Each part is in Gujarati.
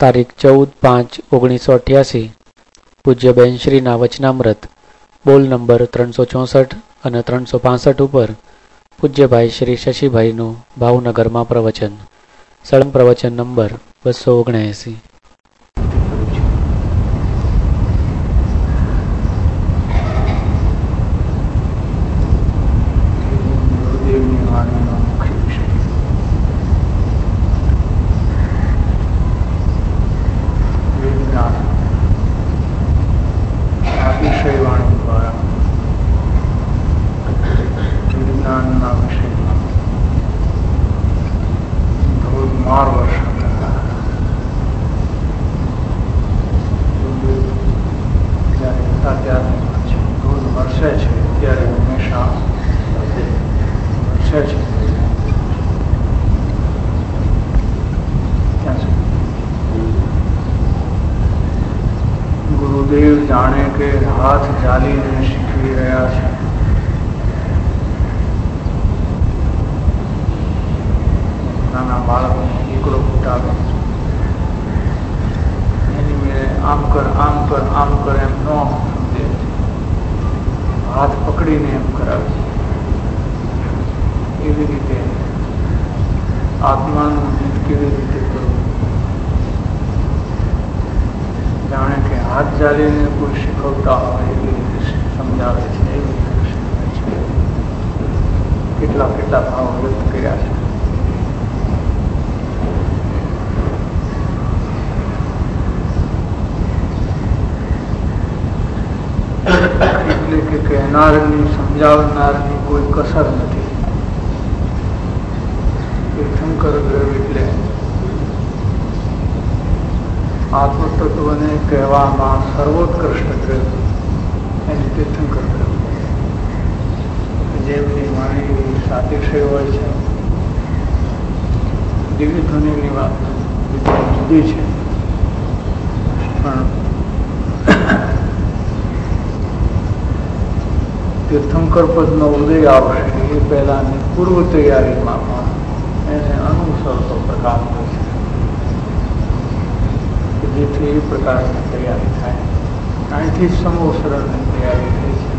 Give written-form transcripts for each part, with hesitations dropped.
તારીખ 14/5/1988 પૂજ્ય બેનશ્રીના વચનામૃત બોલ નંબર 364 અને 365 ઉપર પૂજ્યભાઈ શ્રી શશીભાઈનું ભાવનગરમાં પ્રવચન. સળંગ પ્રવચન નંબર 279. ગુરુદેવ જાણે કે હાથ ઝાલીને શીખવી રહ્યા છે. નાના બાળકોને એકડો ફૂટાવે એની મેળે આમ કર આમ કર આમ કર એમ ન સમજે, હાથ પકડીને એમ કરાવે. એવી રીતે આત્માનું જીત કેવી રીતે કરવું, જાણે કે હાથ ઝાલીને કોઈ શીખવતા હોય એવી રીતે સમજાવે છે. એવી રીતે શીખવે છે. કેટલા કેટલા ભાવ વ્યક્ત કર્યા છે. એટલે કે કહેનારની સમજાવનારની કોઈ કસર નથી. તીર્થંકર ગ્રહ એટલે આત્મતત્વને કહેવામાં સર્વોત્કૃષ્ટ ગ્રહ એને તીર્થંકર ગ્રહ. જેમની વાણી સાતિશય હોય છે, દિવ્ય ધ્વનિની વાત જુદી છે, પણ તીર્થંકર પદનો ઉદય આવશે એ પહેલાની પૂર્વ તૈયારીમાં એને અનુસરતો પ્રકાર હોય છે, જેથી એ પ્રકારની તૈયારી થાય. અહીંથી જ સમોસરણની તૈયારી થઈ છે.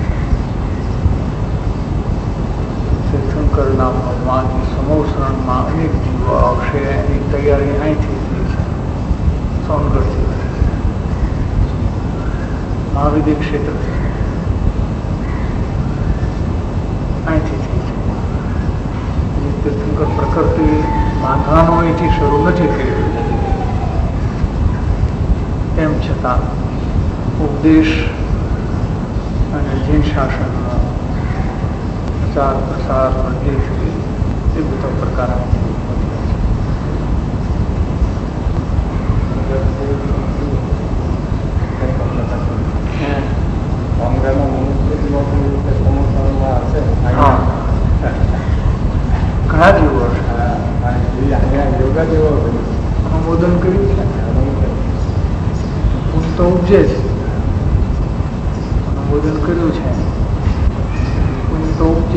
તીર્થંકરના ભગવાનની સમોસરણમાં અનેક જીવો આવશે, એની તૈયારી અહીંથી થઈ છે. સોનગઢથી મહાવિદ્ય ક્ષેત્રથી અહીંથી થઈ છે. તીર્થંકર પ્રકૃતિ બાંધવાનો અહીંથી શરૂ નથી કર્યું. તેમ છતાં ઉપદેશ અને જૈન શાસનનો પ્રચાર પ્રસાર વૃદ્ધિ એ બધા પ્રકાર ઘણા જેવો યોગા જેવો અનુમોદન કર્યું છે. તો ઉપજે છે, અનુમોદન કર્યું છે, તો ઉપજે.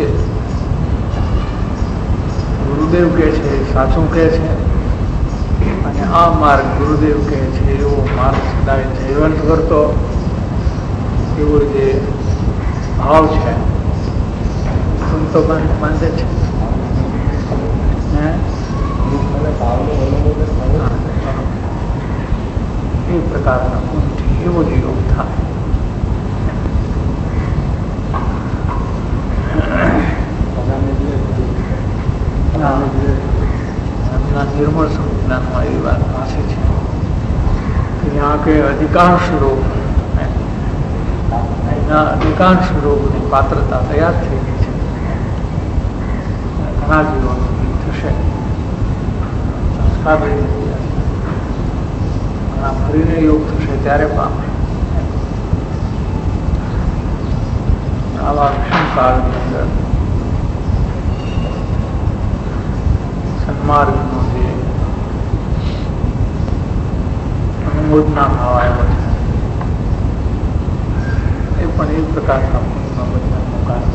ગુરુદેવ કહે છે સાચું કહે છે, અને આ માર્ગ ગુરુદેવ કહે છે એવો માર્ગ સદાય જીવંત કરતો એવો જે ભાવ છે તો બાંધે છે. એ પ્રકારના ગુણથી એવો જ યોગ થાય. એમના નિર્મળ સંજ્ઞાનમાં એવી વાત પાસે છે કે જ્યાં કે અધિકાંશ રોગ એના અધિકાંશ રોગની પાત્રતા તૈયાર થઈ ગઈ છે. ઘણા જીવોનું થશે, સંસ્કાર રહી ગયા છે. ફરીને યોગ થશે ત્યારે પામે. આવા વિષમકાળની અંદર સન્માર્ગનો જે અનુમોદના ભાવ આવ્યો છે એ પણ એક પ્રકારના પુણ્યમાં બંધનનું કારણ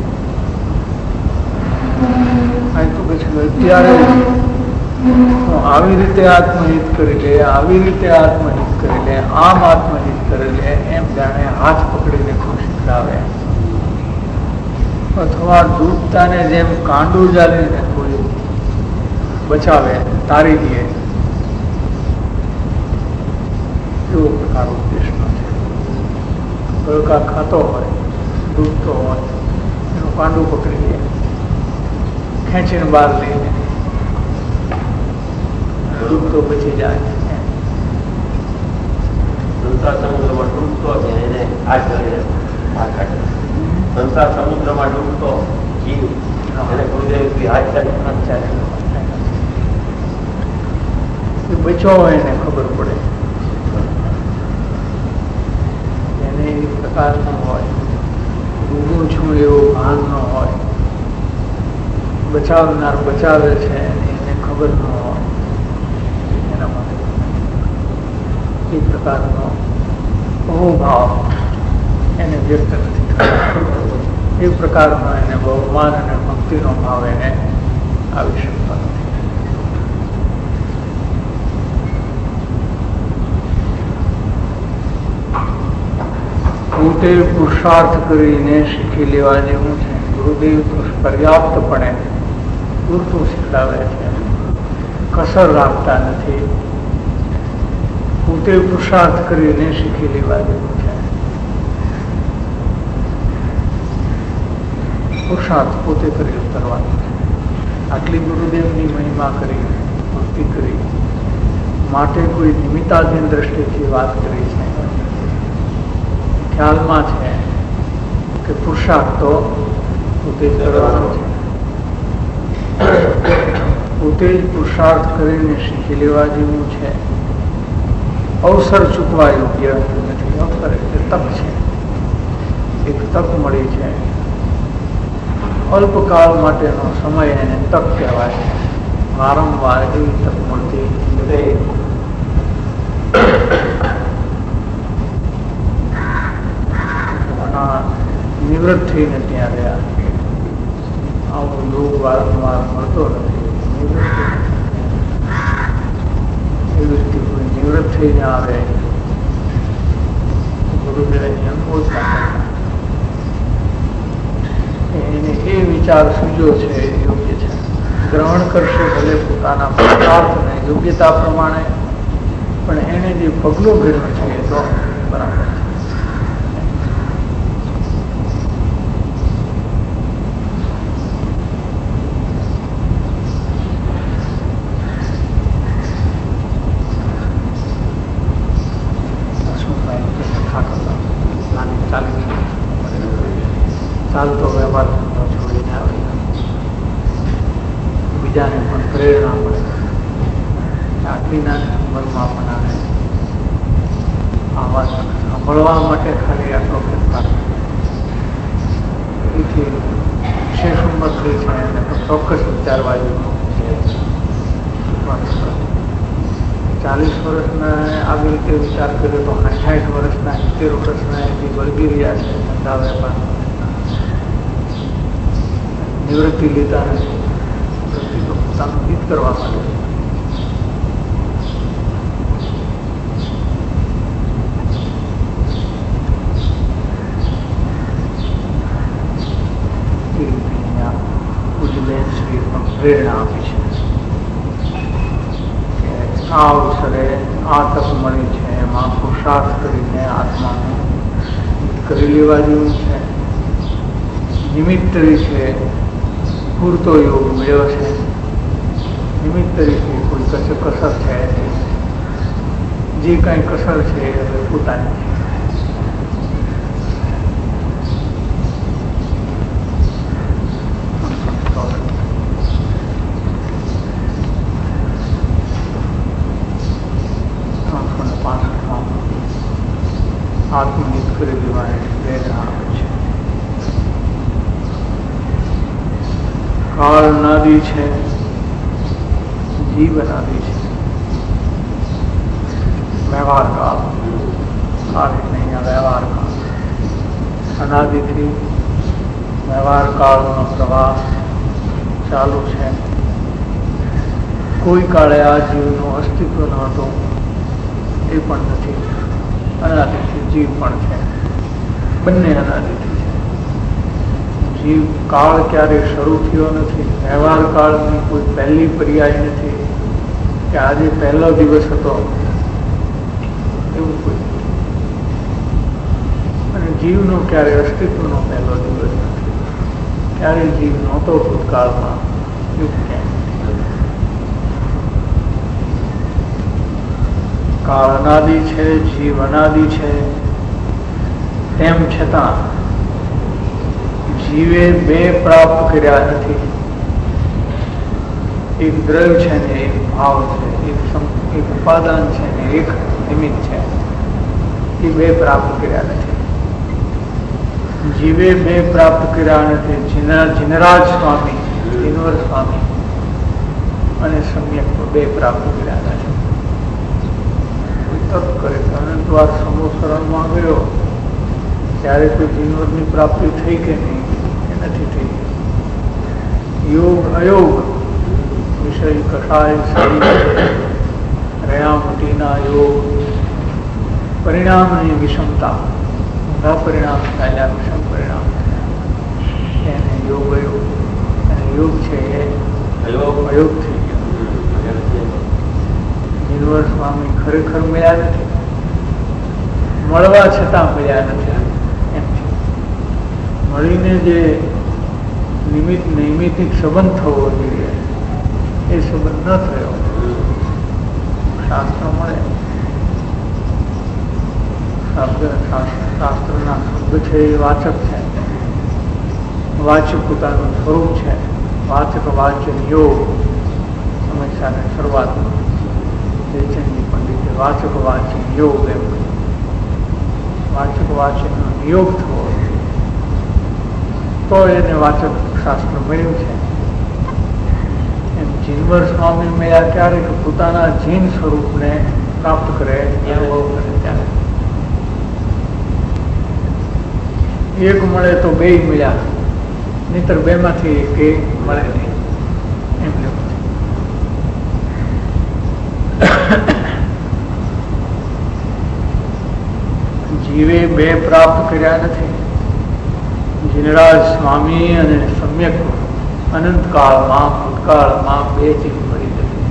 થાય. તો પછી અત્યારે આવી રીતે આત્મહિત કરી લે, આવી રીતે આત્મહિત કરી લે, આમ આત્મહિત કરી લે, એમ જાણે હાથ પકડીને શીખડાવે, અથવા ડૂબતાને જેમ કાંડું જાલીને કોઈ બચાવે, તારી દે, એવો પ્રકાર ઉપદેશનો છે. ગળકા ખાતો હોય, ડૂબતો હોય, એનું કાંડું પકડી લે, ખેંચીને બહાર લઈને ડૂબતો બચી જાય. સંસાર સમુદ્રમાં ડૂબતો એને હાથ કરીને બહાર કાઢે. સંસાર સમુદ્રમાં ડૂબતો જીવ એને ગુરુદેવથી હાથ કાઢે. બચ્યો હોય એને ખબર પડે, એને એ પ્રકારનું હોય, ડૂબું છું એવું ભાન ન હોય, બચાવનાર બચાવે છે એને ખબર ન હોય, એના માટે એ પ્રકારનો અહોભાવ એને વ્યક્ત નથી કરતો. એ પ્રકારનો એને બહુમાન અને ભક્તિનો ભાવ એને આવી શકતો નથી. પોતે પુરુષાર્થ કરીને શીખી લેવા જેવું છે. ગુરુદેવ તો પર્યાપ્તપણે પૂરતું શીખડાવે છે, કસર રાખતા નથી. પોતે પુરુષાર્થ કરીને શીખી લેવા જેવું છે. પુરુષાર્થ પોતે કરી ઉતરવાનું છે. આટલી ગુરુદેવની મહિમા કરી, ભક્તિ કરી, માટે કોઈ નિમિત્તાધીન દ્રષ્ટિથી વાત કરી છે. ખ્યાલમાં છે કે પુરુષાર્થ તો પોતે જ કરવાનો છે. પોતે જ પુરુષાર્થ કરીને શીખી લેવા જેવું છે. અવસર ચૂકવા યોગ્ય નથી. અવસર એટલે તક છે, એક તક મળી છે. અલ્પકાળ માટેનો સમય એને તક કહેવાય. વારંવાર એવી તક મળતી નથી. નિવૃત્ત થઈને ત્યાં રહ્યા. આવો યોગ વારંવાર મળતો નથી. એવી રીતે કોઈ નિવૃત્ત થઈને આવે, ગુરુદેવ અનુભવ એને એ વિચાર સૂજો છે, યોગ્ય છે. ગ્રહણ કરશે ભલે પોતાના પુરુષાર્થ અને યોગ્યતા પ્રમાણે, પણ એને જે પગલું ભર્યું છે એ તો બરાબર છે. ચાલતો વ્યવહાર છોડીને આવે, બીજાને પણ પ્રેરણા મળે. આટલી નાની ઉંમરમાં પણ આવે આ વાત સાંભળવા માટે ખાલી આટલો ફેરફાર. એથી વિશેષ ઉંમર થઈ છે એને તો ચોક્કસ વિચારવા જેવું. 40 વર્ષના આવી રીતે વિચાર કર્યો તો 60 વર્ષના 70 વર્ષના એથી વળગી રહ્યા છે ધંધા વેપાર. નિવૃત્તિ લેતા નથી. નિવૃત્તિ તો પોતાનું હિત કરવા માટે. પૂજ્યબેન શ્રી પણ પ્રેરણા આપી છે કે આ અવસરે આ તક મળી છે, એમાં પુરુષાર્થ કરીને આત્માનું કરી લેવા જેવું છે. નિમિત્ત તરીકે પૂરતો યોગ મળ્યો છે. નિમિત્ત તરીકે કોઈ કસર છે, જે કાંઈ કસર છે એ હવે પોતાની છે. આત્મહિત કરી દેવાની પ્રેરણા આપે છે. કાળ અનાદિ છે, જીવ અનાદિ છે. વ્યવહાર કાળ એટલે અહીંયા વ્યવહાર કાળ અનાદિથી વ્યવહાર કાળનો પ્રવાહ ચાલુ છે. કોઈ કાળે આ જીવનું અસ્તિત્વ ન હતું એ પણ નથી. અનાદિથી જીવ પણ છે, બંને અનાદિથી છે. જીવ કાળ ક્યારે શરૂ થયો નથી. વ્યવહાર કાળની કોઈ પહેલી પર્યાય નથી કે આજે પહેલો દિવસ હતો, એવું કોઈ. અને જીવનો ક્યારે અસ્તિત્વનો પહેલો દિવસ નથી. ક્યારે જીવ નહોતો ભૂતકાળમાં, એવું ક્યાંય. કાળ અનાદિ છે, જીવ અનાદિ છે. તેમ છતાં જીવે બે પ્રાપ્ત કર્યા નથી. એક દ્રવ્ય છે ને એક ભાવ છે, એક ઉપાદાન છે ને એક નિમિત્ત છે. એ બે પ્રાપ્ત કર્યા નથી. જીવે બે પ્રાપ્ત કર્યા નથી. જીનરાજ સ્વામી, જીનવર સ્વામી અને સમ્યક બે પ્રાપ્ત કર્યા નથી. તર્ક કરે કે અનંતવાર સમૂહ શરણમાં ગયો ત્યારે કોઈ જીનવરની પ્રાપ્તિ થઈ કે નહીં, કે નથી થઈ. યોગ અયોગ વિષય કષાય રયામટીના યોગ પરિણામની વિષમતા, ઊંધા પરિણામ થાય, વિષમ પરિણામ એને યોગ અયોગ. અને યોગ છે એ અયોગ થઈ ગયો. જીનવર સ્વામી ખરેખર મળ્યા નથી, મળવા છતાં મળ્યા નથી. એમ છે મળીને જે નૈમિતિક સંબંધ થવો જોઈએ એ સંબંધ ન થયો. શાસ્ત્ર મળે, શાસ્ત્રના શબ્દ છે એ વાચક છે, વાચક પોતાનું સ્વરૂપ છે. વાચક વાચક યોગ હંમેશાને શરૂઆતમાં જયચંદી પંડિતે વાચક વાચક યોગ એમ વાચક વાચકનો નિયોગ થવો તો એને વાચક શાસ્ત્ર મળ્યું છે. એમ જીનવર સ્વામી મળ્યા ક્યારે કે પોતાના જીન સ્વરૂપને પ્રાપ્ત કરે, અનુભવ કરે ત્યારે. એક મળે તો બે મળ્યા, નહીતર બે માંથી એક મળે નહીં. એમ લેવું જીવે બે પ્રાપ્ત કર્યા નથી. જીનરાજ સ્વામી અને સમ્યક અનંતકાળમાં ભૂતકાળમાં બે ચીજ મળી નથી.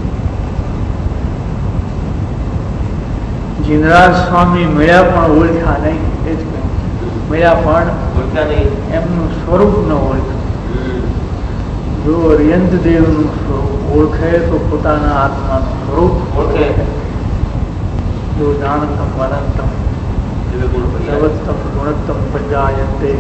જીનરાજ સ્વામી મળ્યા પણ ઓળખ્યા નહીં. એ જ કહ્યું, મળ્યા પણ ઓળખ્યા નહીં, એમનું સ્વરૂપ ન ઓળખ્યું. જો અર્યંત દેવનું સ્વરૂપ ઓળખે તો પોતાના આત્માનું સ્વરૂપ ઓળખે. જો જાણતમ અનંતમ સર્વોત્તમ ગુણોત્તમ પંજાયતે,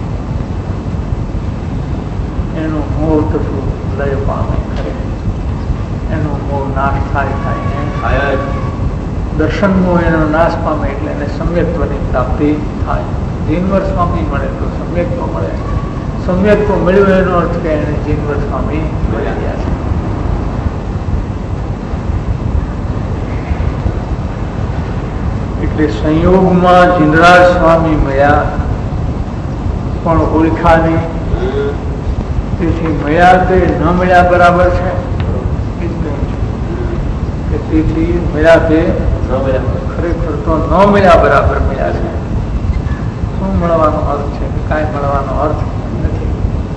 એનું મૂર્ત સ્વરૂપ લય પામે ખરે, એનો મોહ નાશ થાય. દર્શનનો એનો નાશ પામે એટલે એને સમ્યક્ત્વની પ્રાપ્તિ થાય. જીનવર સ્વામી મળે તો સમ્યક્ત્વ મળે. સમ્યક્ત્વ મળ્યું એનો અર્થ કે એને જીનવર સ્વામી મળી ગયા છે. એટલે સંયોગમાં જીનરાજ સ્વામી મળ્યા પણ ઓળખા નહીં. તેથી મળ્યા તે ન મળ્યા બરાબર છે. તેથી મળ્યા તે ખરેખર તો ન મળ્યા બરાબર મળ્યા છે. શું મળવાનો અર્થ છે? કાંઈ મળવાનો અર્થ નથી.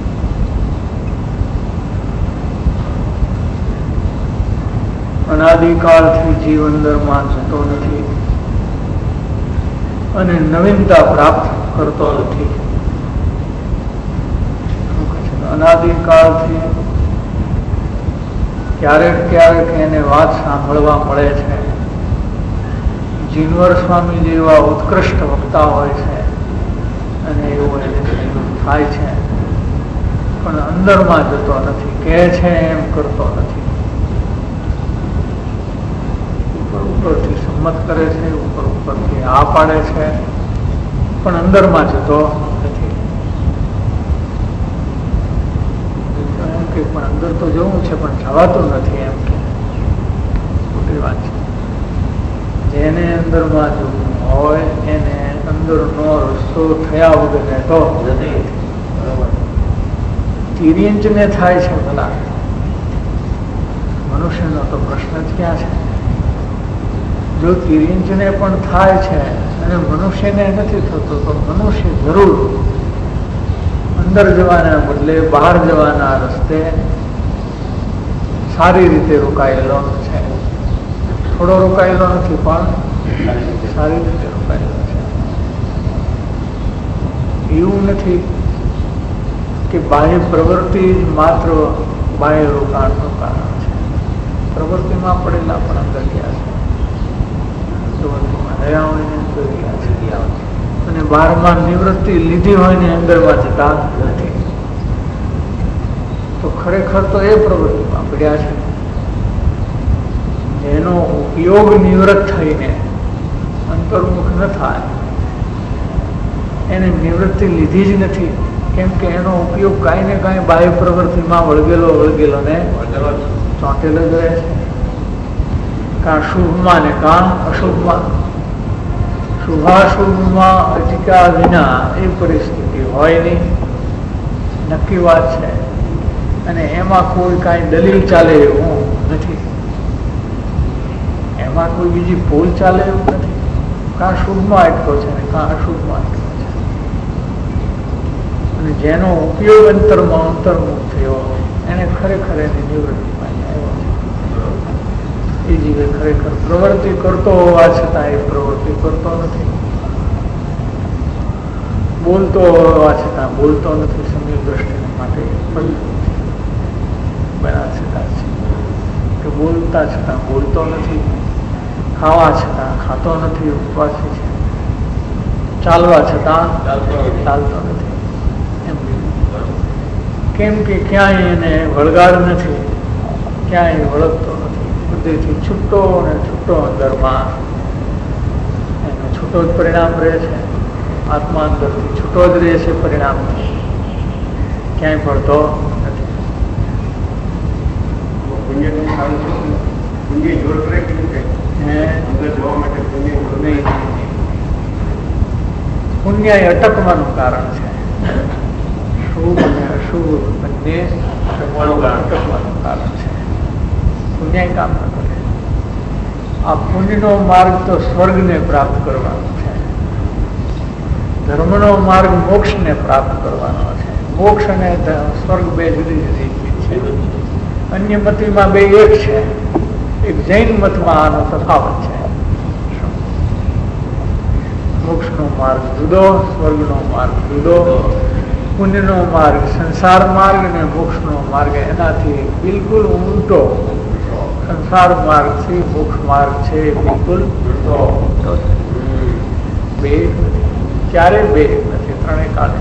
અનાદિકાળથી જીવ અંદરમાં જતો નથી અને નવીનતા પ્રાપ્ત કરતો નથી. અનાદિકાળથી ક્યારેક ક્યારેક એને વાત સાંભળવા મળે છે. જીનવર સ્વામી જેવા ઉત્કૃષ્ટ વક્તા હોય છે અને એવું એને થાય છે, પણ અંદરમાં જતો નથી. કહે છે એમ કરતો નથી. ઉપરથી સંમત કરે છે, ઉપરથી આ પાડે છે, પણ અંદરમાં જતો નથી. એમ કે પણ અંદર તો જવું છે પણ જવાતું નથી. એમ કે ખોટી વાત છે. જેને અંદરમાં જવું હોય એને અંદરનો રસ્તો થયા વગર તો નથી. બરોબર. તિર્યંચને થાય છે ભલા, મનુષ્યનો તો પ્રશ્ન જ ક્યાં છે? જો તિર્યંજને પણ થાય છે અને મનુષ્યને નથી થતો, તો મનુષ્ય જરૂર અંદર જવાના બદલે બહાર જવાના રસ્તે સારી રીતે રોકાયેલો છે. થોડો રોકાયેલો નથી, પણ સારી રીતે રોકાયેલો છે. એવું નથી કે બાહ્ય પ્રવૃત્તિ જ માત્ર બાહ્ય રોકાણનું કારણ છે. પ્રવૃત્તિમાં પડેલા પણ અંદર ગયા છે, પ્રવૃત્તિમાં રહ્યા હોય ને અંદર ગયા છે, અને બહારમાં નિવૃત્તિ લીધી હોય ને અંદરમાં જતા નથી. તો ખરેખર તો એ પ્રવૃત્તિમાં પડ્યા છે જેનો ઉપયોગ નિવૃત્ત થઈને અંતર્મુખ ન થાય, એને નિવૃત્તિ લીધી જ નથી. કેમ કે એનો ઉપયોગ કાંઈ ને કાંઈ બાહ્ય પ્રવૃત્તિમાં વળગેલો ને ચોંટેલો જ રહે છે. કાં શુભમાં ને કાં અશુભમાં. શુભાશુભમાં અટક્યા વિના એ પરિસ્થિતિ હોય નહીં, નક્કી વાત છે. અને એમાં કોઈ કાંઈ દલીલ ચાલે એવું નથી, એમાં કોઈ બીજી ભૂલ ચાલે એવું નથી. કાં શુભમાં અટકો છે ને કાં અશુભમાં અટકો છે. અને જેનો ઉપયોગ અંતરમાં અંતર્મુખ થયો એને ખરેખર એની નિવૃત્તિમાં આવ્યો છે. એ જીવે ખરેખર પ્રવૃત્તિ કરતો હોવા છતાં એ પ્રવૃત્તિ કરતો નથી, બોલતો હોવા છતાં બોલતો નથી. સમય દ્રષ્ટિને માટે બનાવતા છે કે બોલતા છતાં બોલતો નથી, ખાવા છતાં ખાતો નથી, ઉપવાસી છે, ચાલવા છતાં ચાલતો નથી. કેમ કે ક્યાંય એને વળગાડ નથી, ક્યાંય વળગતો નથી. બુદ્ધિથી છૂટો અને છૂટો અંદરમાં એને છૂટો જ પરિણામ રહે છે. આત્મા અંદરથી છૂટો જ રહે છે પરિણામ, ક્યાંય પડતો નથી. પુણ્ય એ અટકવાનું કારણ છે. શુભ અને અશુભ બંને અટકવાનું કારણ છે. પુણ્ય કામ ન કરે. આ પુણ્યનો માર્ગ તો સ્વર્ગને પ્રાપ્ત કરવાનો છે, ધર્મનો માર્ગ મોક્ષને પ્રાપ્ત કરવાનો છે. મોક્ષ અને સ્વર્ગ બે જુદી જુદી ચીજ છે. અન્ય મતમાં બે એક છે. એક જૈન મતમાં આનો તફાવત છે. મોક્ષનો માર્ગ જુદો, સ્વર્ગનો માર્ગ જુદો. પુણ્યનો માર્ગ સંસાર માર્ગ અને મોક્ષનો માર્ગ એનાથી બિલકુલ ઉલટો. સંસાર માર્ગથી મોક્ષ માર્ગ છે બિલકુલ ઉલટો. બે ક્યારે બે નથી, ત્રણેય કાળે.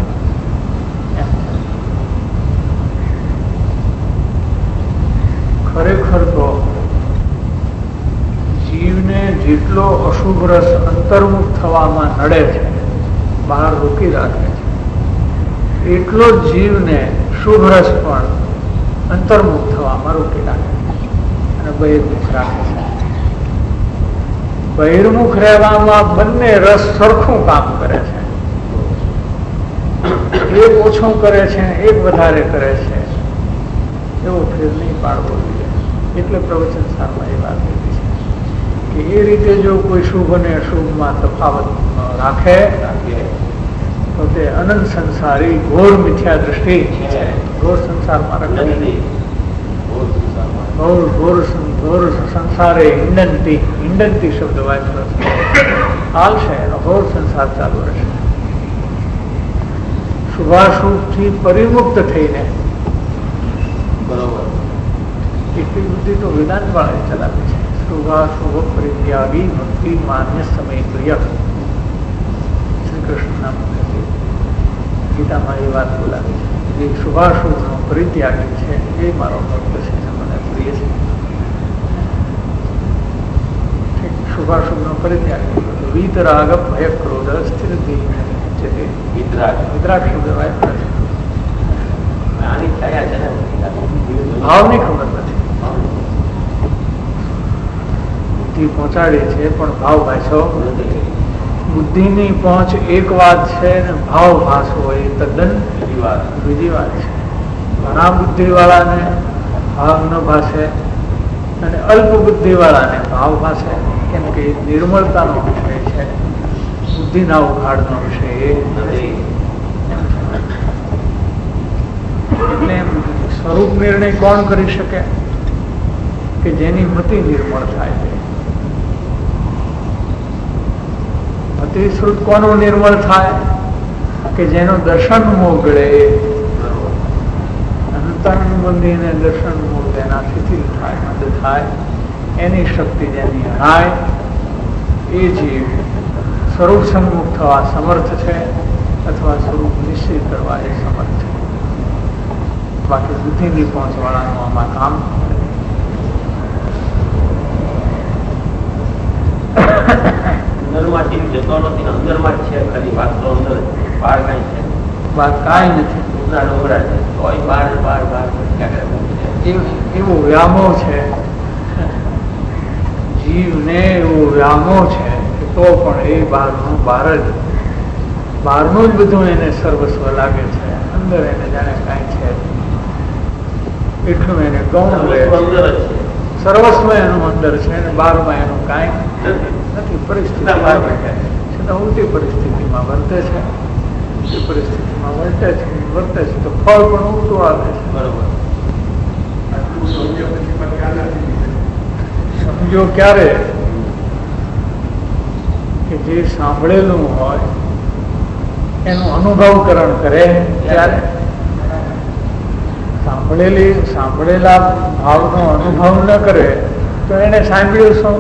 ખરેખર તો જીવને જેટલો અશુભ રસ અંતર્મુખ થવામાં નડે છે, બહાર રોકી રાખે છે, એટલો જ જીવને શુભ રસ પણ અંતર્મુખ થવામાં રોકી રાખે છે અને બહિર્મુખ રાખે છે. બહિર્મુખ રહેવામાં બંને રસ સરખું કામ કરે છે. એક ઓછું કરે છે, એક વધારે કરે છે, એવો ફેર નહીં પાડવો જોઈએ. એટલે પ્રવચન સારમાં એ વાત લીધી છે કે એ રીતે જો કોઈ શુભ અને અશુભમાં તફાવત રાખે તો તે અનંત સંસારી ઘોર મિથ્યા દ્રષ્ટિ છે. ઘોર સંસારમાં રખે, ઘોર સંસારે હિંડંતી શબ્દ વાંચવો હાલશે, એનો ઘોર સંસાર ચાલુ રહેશે. શુભાશુભથી પરિમુક્ત થઈને બરોબર એટલી બુદ્ધિ તો વેદાંત વાળા ચલાવે છે. શુભાશુભ પરિત્યાગી ભક્તિ માન્ય સમય પ્રિય. શ્રી કૃષ્ણના મુખેથી ગીતામાં એ વાત બોલાવી છે. જે શુભાશુભનો પરિત્યાગી છે એ મારો ભક્ત છે, મને પ્રિય છે. શુભાશુભનો પરિત્યાગી વીતરાગ ભય ક્રોધ સ્થિર વિતરાગ શબ્દ ભાવની ખબર નથી. બુદ્ધિ પહોંચાડે છે પણ ભાવ ભાષો નથી. બુદ્ધિની પહોંચ એક વાત છે ને ભાવ ભાષવો એ તદ્દન બીજી વાત છે. ઘણા બુદ્ધિવાળાને ભાવ ન ભાષે અને અલ્પ બુદ્ધિવાળાને ભાવ પાસે, કેમ કે નિર્મળતાનો વિષય છે, બુદ્ધિના ઉઘાડનો વિષય એ નથી. એટલે સ્વરૂપ નિર્ણય કોણ કરી શકે? કે જેની મતિ નિર્મળ થાય છે. મતિ શ્રુત કોનું નિર્મળ થાય? કે જેનું દર્શન મોગળે, અંતરબંધીને દર્શન મોગ એના શિથિલ થાય, મદ થાય, એની શક્તિ જેની હરાય, એ જીવ સ્વરૂપ સન્મુખ થવા સમર્થ છે, અથવા સ્વરૂપ નિશ્ચિત કરવા એ સમર્થ છે. બાકી બુદ્ધિની પહોંચવાળાનું આમાં કામ અંદરમાં જીવ જતો નથી, અંદરમાં જ છે ખાલી. વાત તો અંદર, બહાર કઈ છે? વાત કાંઈ નથી. ડુંગરા ડુંગરા છે, તોય બહાર બહાર બહાર એવો વ્યામોહ છે જીવને, એવો વ્યામોહ છે કે તો પણ એ બહારનું બહાર જ, બહારનું જ બધું એને સર્વસ્વ લાગે છે, અંદર એને જાણે કાંઈ છે એટલું એને ગૌણ રહે. અંદર જ છે, સર્વસ્વ એનું અંદર છે અને બહારમાં એનું કાંઈ નથી. પરિસ્થિતિ ઉલટી પરિસ્થિતિમાં વર્તે છે, ઉલટી પરિસ્થિતિમાં વર્તે છે તો ફળ પણ ઉલટું આવે છે. બરોબર. સમજો ક્યારે? કે જે સાંભળેલું હોય એનું અનુભવકરણ કરે ત્યારે. સાંભળેલા ભાવનો અનુભવ ન કરે તો એને સાંભળ્યું શું?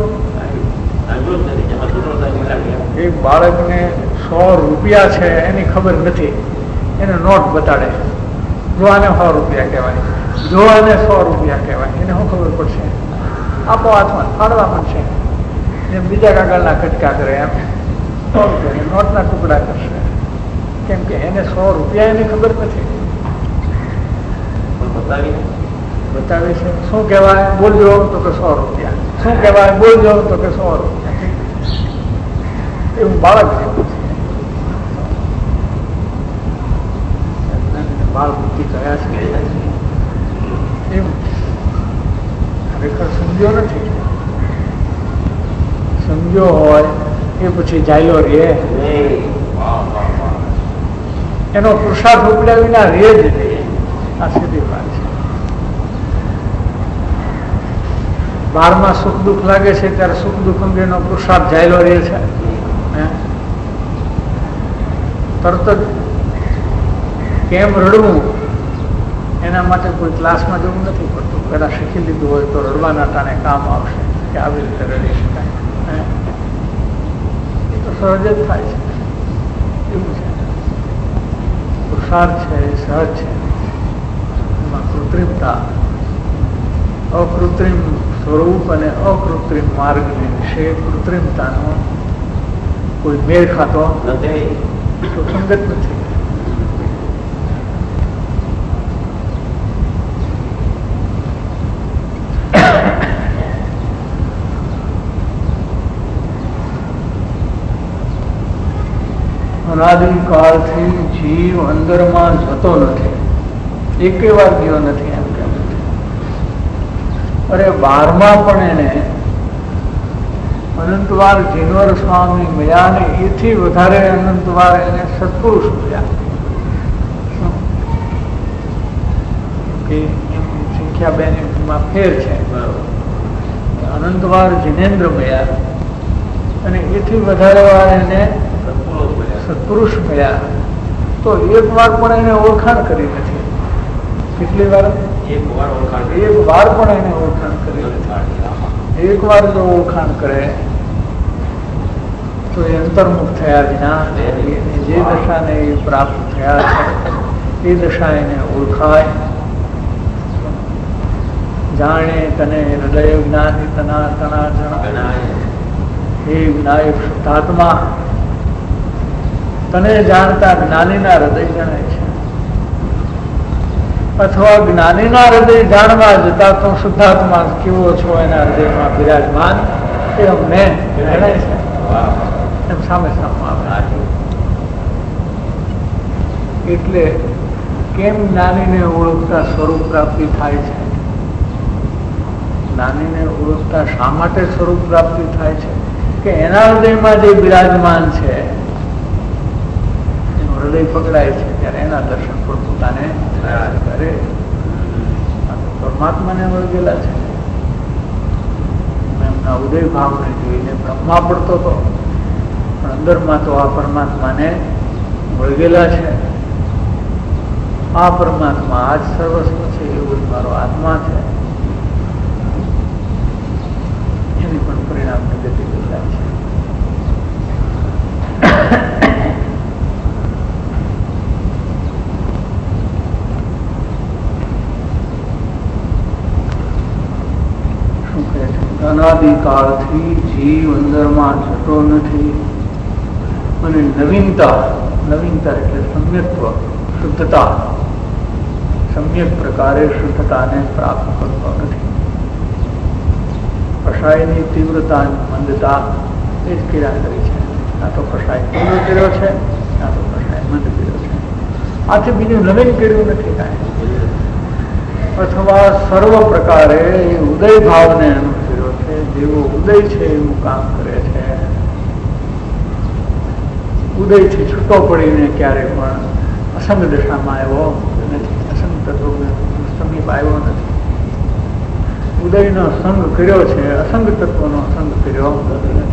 એક બાળકને 100 રૂપિયા છે એની ખબર નથી, એને નોટ બતાડે, જો આને 100 રૂપિયા કહેવાય, જો આને 100 રૂપિયા કહેવાય, એને શું ખબર પડશે? આપો હાથમાં ફાડવા પડશે, એમ બીજા કાગળના કટકા કરે, એમ 100 રૂપિયા નોટના ટુકડા કરશે, કેમ કે એને 100 રૂપિયા એની ખબર નથી. બતાવે છે. શું કહેવાય? બોલજો તો કે 100 રૂપિયા. શું કહેવાય? બોલજો તો કે 100 રૂપિયા. એવું બાળક જેવું છે. બાળ બુદ્ધિ કયા છે એવું ખરેખર સમજ્યો નથી. સમજ્યો હોય એ પછી જાયલો રે, એનો પુરુષાર્થ ઉપડ્યા વિના રે જ નહીં. આ સીધી વાત છે. બહારમાં સુખ દુઃખ લાગે છે ત્યારે સુખ દુઃખ અંગેનો પુરુષાર્થ જાયલો રહે છે. તરત જ કેમ રડવું એના માટે કોઈ ક્લાસમાં જવું નથી પડતું. પેલા શીખી લીધું હોય તો રડવાના ટાણે કામ આવશે કે આવી રીતે રડી શકાય. એ તો સહજ જ થાય છે. એવું છે. પુરુષાર્થ છે એ સહજ છે. એમાં કૃત્રિમતા, અકૃત્રિમ સ્વરૂપ અને અકૃત્રિમ માર્ગની વિશે કૃત્રિમતાનો કોઈ મેળ ખાતો નથી, સુસંગત નથી. અનાદિકાળથી જીવ અંદરમાં જતો નથી, એકે વાર ગયો નથી. એમ કેમ? અરે 12માં પણ એને અનંતવાર જીનવર સ્વામી મળ્યા ને એથી વધારે અનંતવાર એને સત્પુરુષ મળ્યા. કે સંખ્યા બેમાં ફેર છે. અનંતવાર જીનેન્દ્ર મળ્યા અને એથી વધારે વાર એને સત્પુરુષ મળ્યા. તો એક વાર પણ એને ઓળખાણ કરી નથી. કેટલી વાર? એક વાર પણ એને ઓળખાણ કરી નથી. એક વાર જો ઓળખાણ કરે તો એ અંતર્મુખ થયા વિના જે દશાને એ પ્રાપ્ત થયા છે એ દશા એને ઓળખાય. જાણે તને હૃદય જ્ઞાની તના તના જણાય, હે વિનાયક શુદ્ધાત્મા, તને જાણતા જ્ઞાનીના હૃદય જણાય છે. અથવા જ્ઞાનીના હૃદય જાણવા જતા તો શુદ્ધાત્મા કેવો છો એના હૃદયમાં બિરાજમાન એ અમને જણાય છે. એમ સામે સામે આવે. એટલે કેમ જ્ઞાનીને ઓળખતા સ્વરૂપ પ્રાપ્તિ થાય છે? જ્ઞાનીને ઓળખતા શા માટે સ્વરૂપ પ્રાપ્તિ થાય છે કે એના હૃદયમાં જે બિરાજમાન છે એનું હૃદય પકડાય છે ત્યારે એના દર્શન પણ પોતાને કરે. પરમાત્માને વળગેલા છે. એમના ઉદય ભાવને જોઈને બ્રહ્મા પડતો હતો, પણ અંદરમાં તો આ પરમાત્માને વળગેલા છે. આ પરમાત્મા આ જ સર્વસ્વ છે, એવું જ મારો આત્મા છે. એની પણ પરિણામને ગતિ બદલાય છે. શું કહે છે? અનાદિકાળથી જીવ અંદરમાં જતો નથી અને નવીનતા એટલે સમ્યક્ત્વ, શુદ્ધતા, સમ્યક પ્રકારે શુદ્ધતાને પ્રાપ્ત કરતો નથી. કષાયની તીવ્રતા, મંદતા એ જ ક્રિયા કરી છે. ના તો કષાય તીવ્ર કર્યો છે, ના તો કષાય મંદ કર્યો છે. આથી બીજું નવીન કર્યું નથી કાંઈ. અથવા સર્વ પ્રકારે ઉદય ભાવને અનુસર્યો છે. જેવો ઉદય છે એવું કામ કરે છે. ઉદયથી છૂટો પડીને ક્યારે પણ અસંગ દશામાં આવ્યો નથી, અસંગ તત્વ સમીપ આવ્યો નથી. ઉદયનો સંગ કર્યો છે, અસંગ તત્વનો સંગ કર્યો નથી.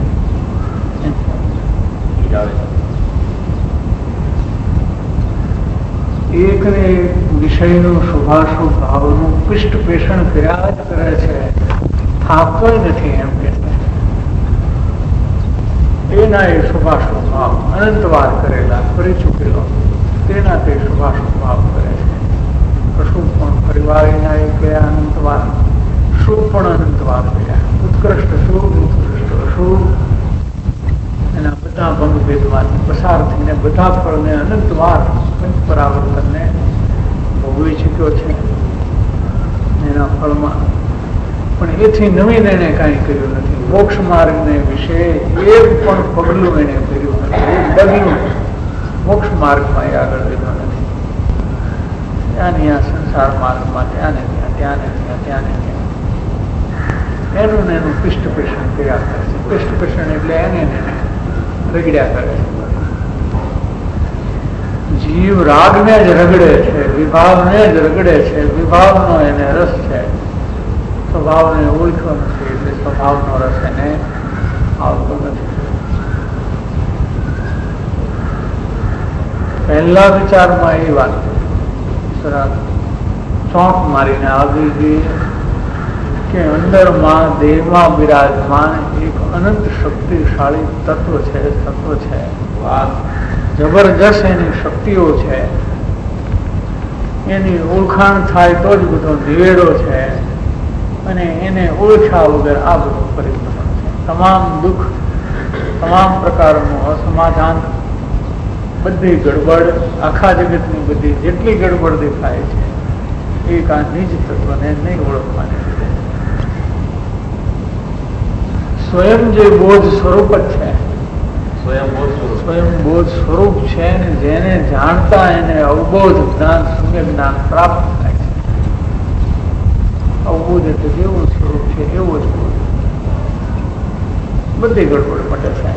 એકને એક વિષયનું શુભાશુભ ભાવનું પિષ્ટ પેષણ કર્યા જ કરે છે, થાકતો નથી. એમ કે એના એ શુભાશુભ ભાવ અનંતવાર કરેલા, કરી ચૂકેલો, તેના તે શુભાશુભ ભાવ કરે છે. અશુભ પણ પરિવાર એના એ કયા અનંતવાર, શુભ પણ અનંતવાર કર્યા. ઉત્કૃષ્ટ શુભ, ઉત્કૃષ્ટ અશુભ, એના બધા ભંગ ભેદમાંથી પસાર થઈને બધા ફળને અનંતવાર પરાવર્તનને ભોગવી ચૂક્યો છે એના ફળમાં. પણ એથી નવીન એને કાંઈ કર્યું નથી. મોક્ષ માર્ગને વિશે એક પણ પગલું એને કર્યું નથી. એક ડગલું મોક્ષ માર્ગમાં એ આગળ વધ્યો નથી. ત્યાંની આ સંસાર માર્ગમાં ત્યાંને ત્યાં, ત્યાંને ત્યાં, ત્યાંને ત્યાં એનું ને એનું પિષ્ટ પેષણ કર્યા કરે છે. પિષ્ટ પેષણ એટલે એને રગડ્યા કરે છે. જીવ રાગને જ રગડે છે, વિભાવને જ રગડે છે. વિભાવનો એને રસ છે, સ્વભાવને ઓળખ્યો નથી એટલે સ્વભાવનો રસ એને આવતો નથી. પહેલા વિચારમાં એ વાત ચોંક મારીને આવી ગઈ કે અંદરમાં દેહમાં બિરાજમાન એક અનંત શક્તિશાળી તત્વ છે, જબરજસ્ત એની શક્તિઓ છે. એની ઓળખાણ થાય તો જ બધો નિવેડો છે, અને એને ઓળખ્યા વગર આ બધું પરિભ્રમણ છે. તમામ દુઃખ, તમામ પ્રકારનું અસમાધાન, બધી ગડબડ, આખા જગતની બધી જેટલી ગડબડ દેખાય છે એક આ નિજ તત્વને નહીં ઓળખવાની લીધે. સ્વયં જે બોધ સ્વરૂપ જ છે, સ્વયં બોધ સ્વરૂપ છે ને જેને જાણતા એને અવબોધ જ્ઞાન, સમ્યક જ્ઞાન પ્રાપ્ત થાય છે. અવબોધ એટલે જેવું સ્વરૂપ છે એવો જ બોધ, બધી ગડબડ મટે છે.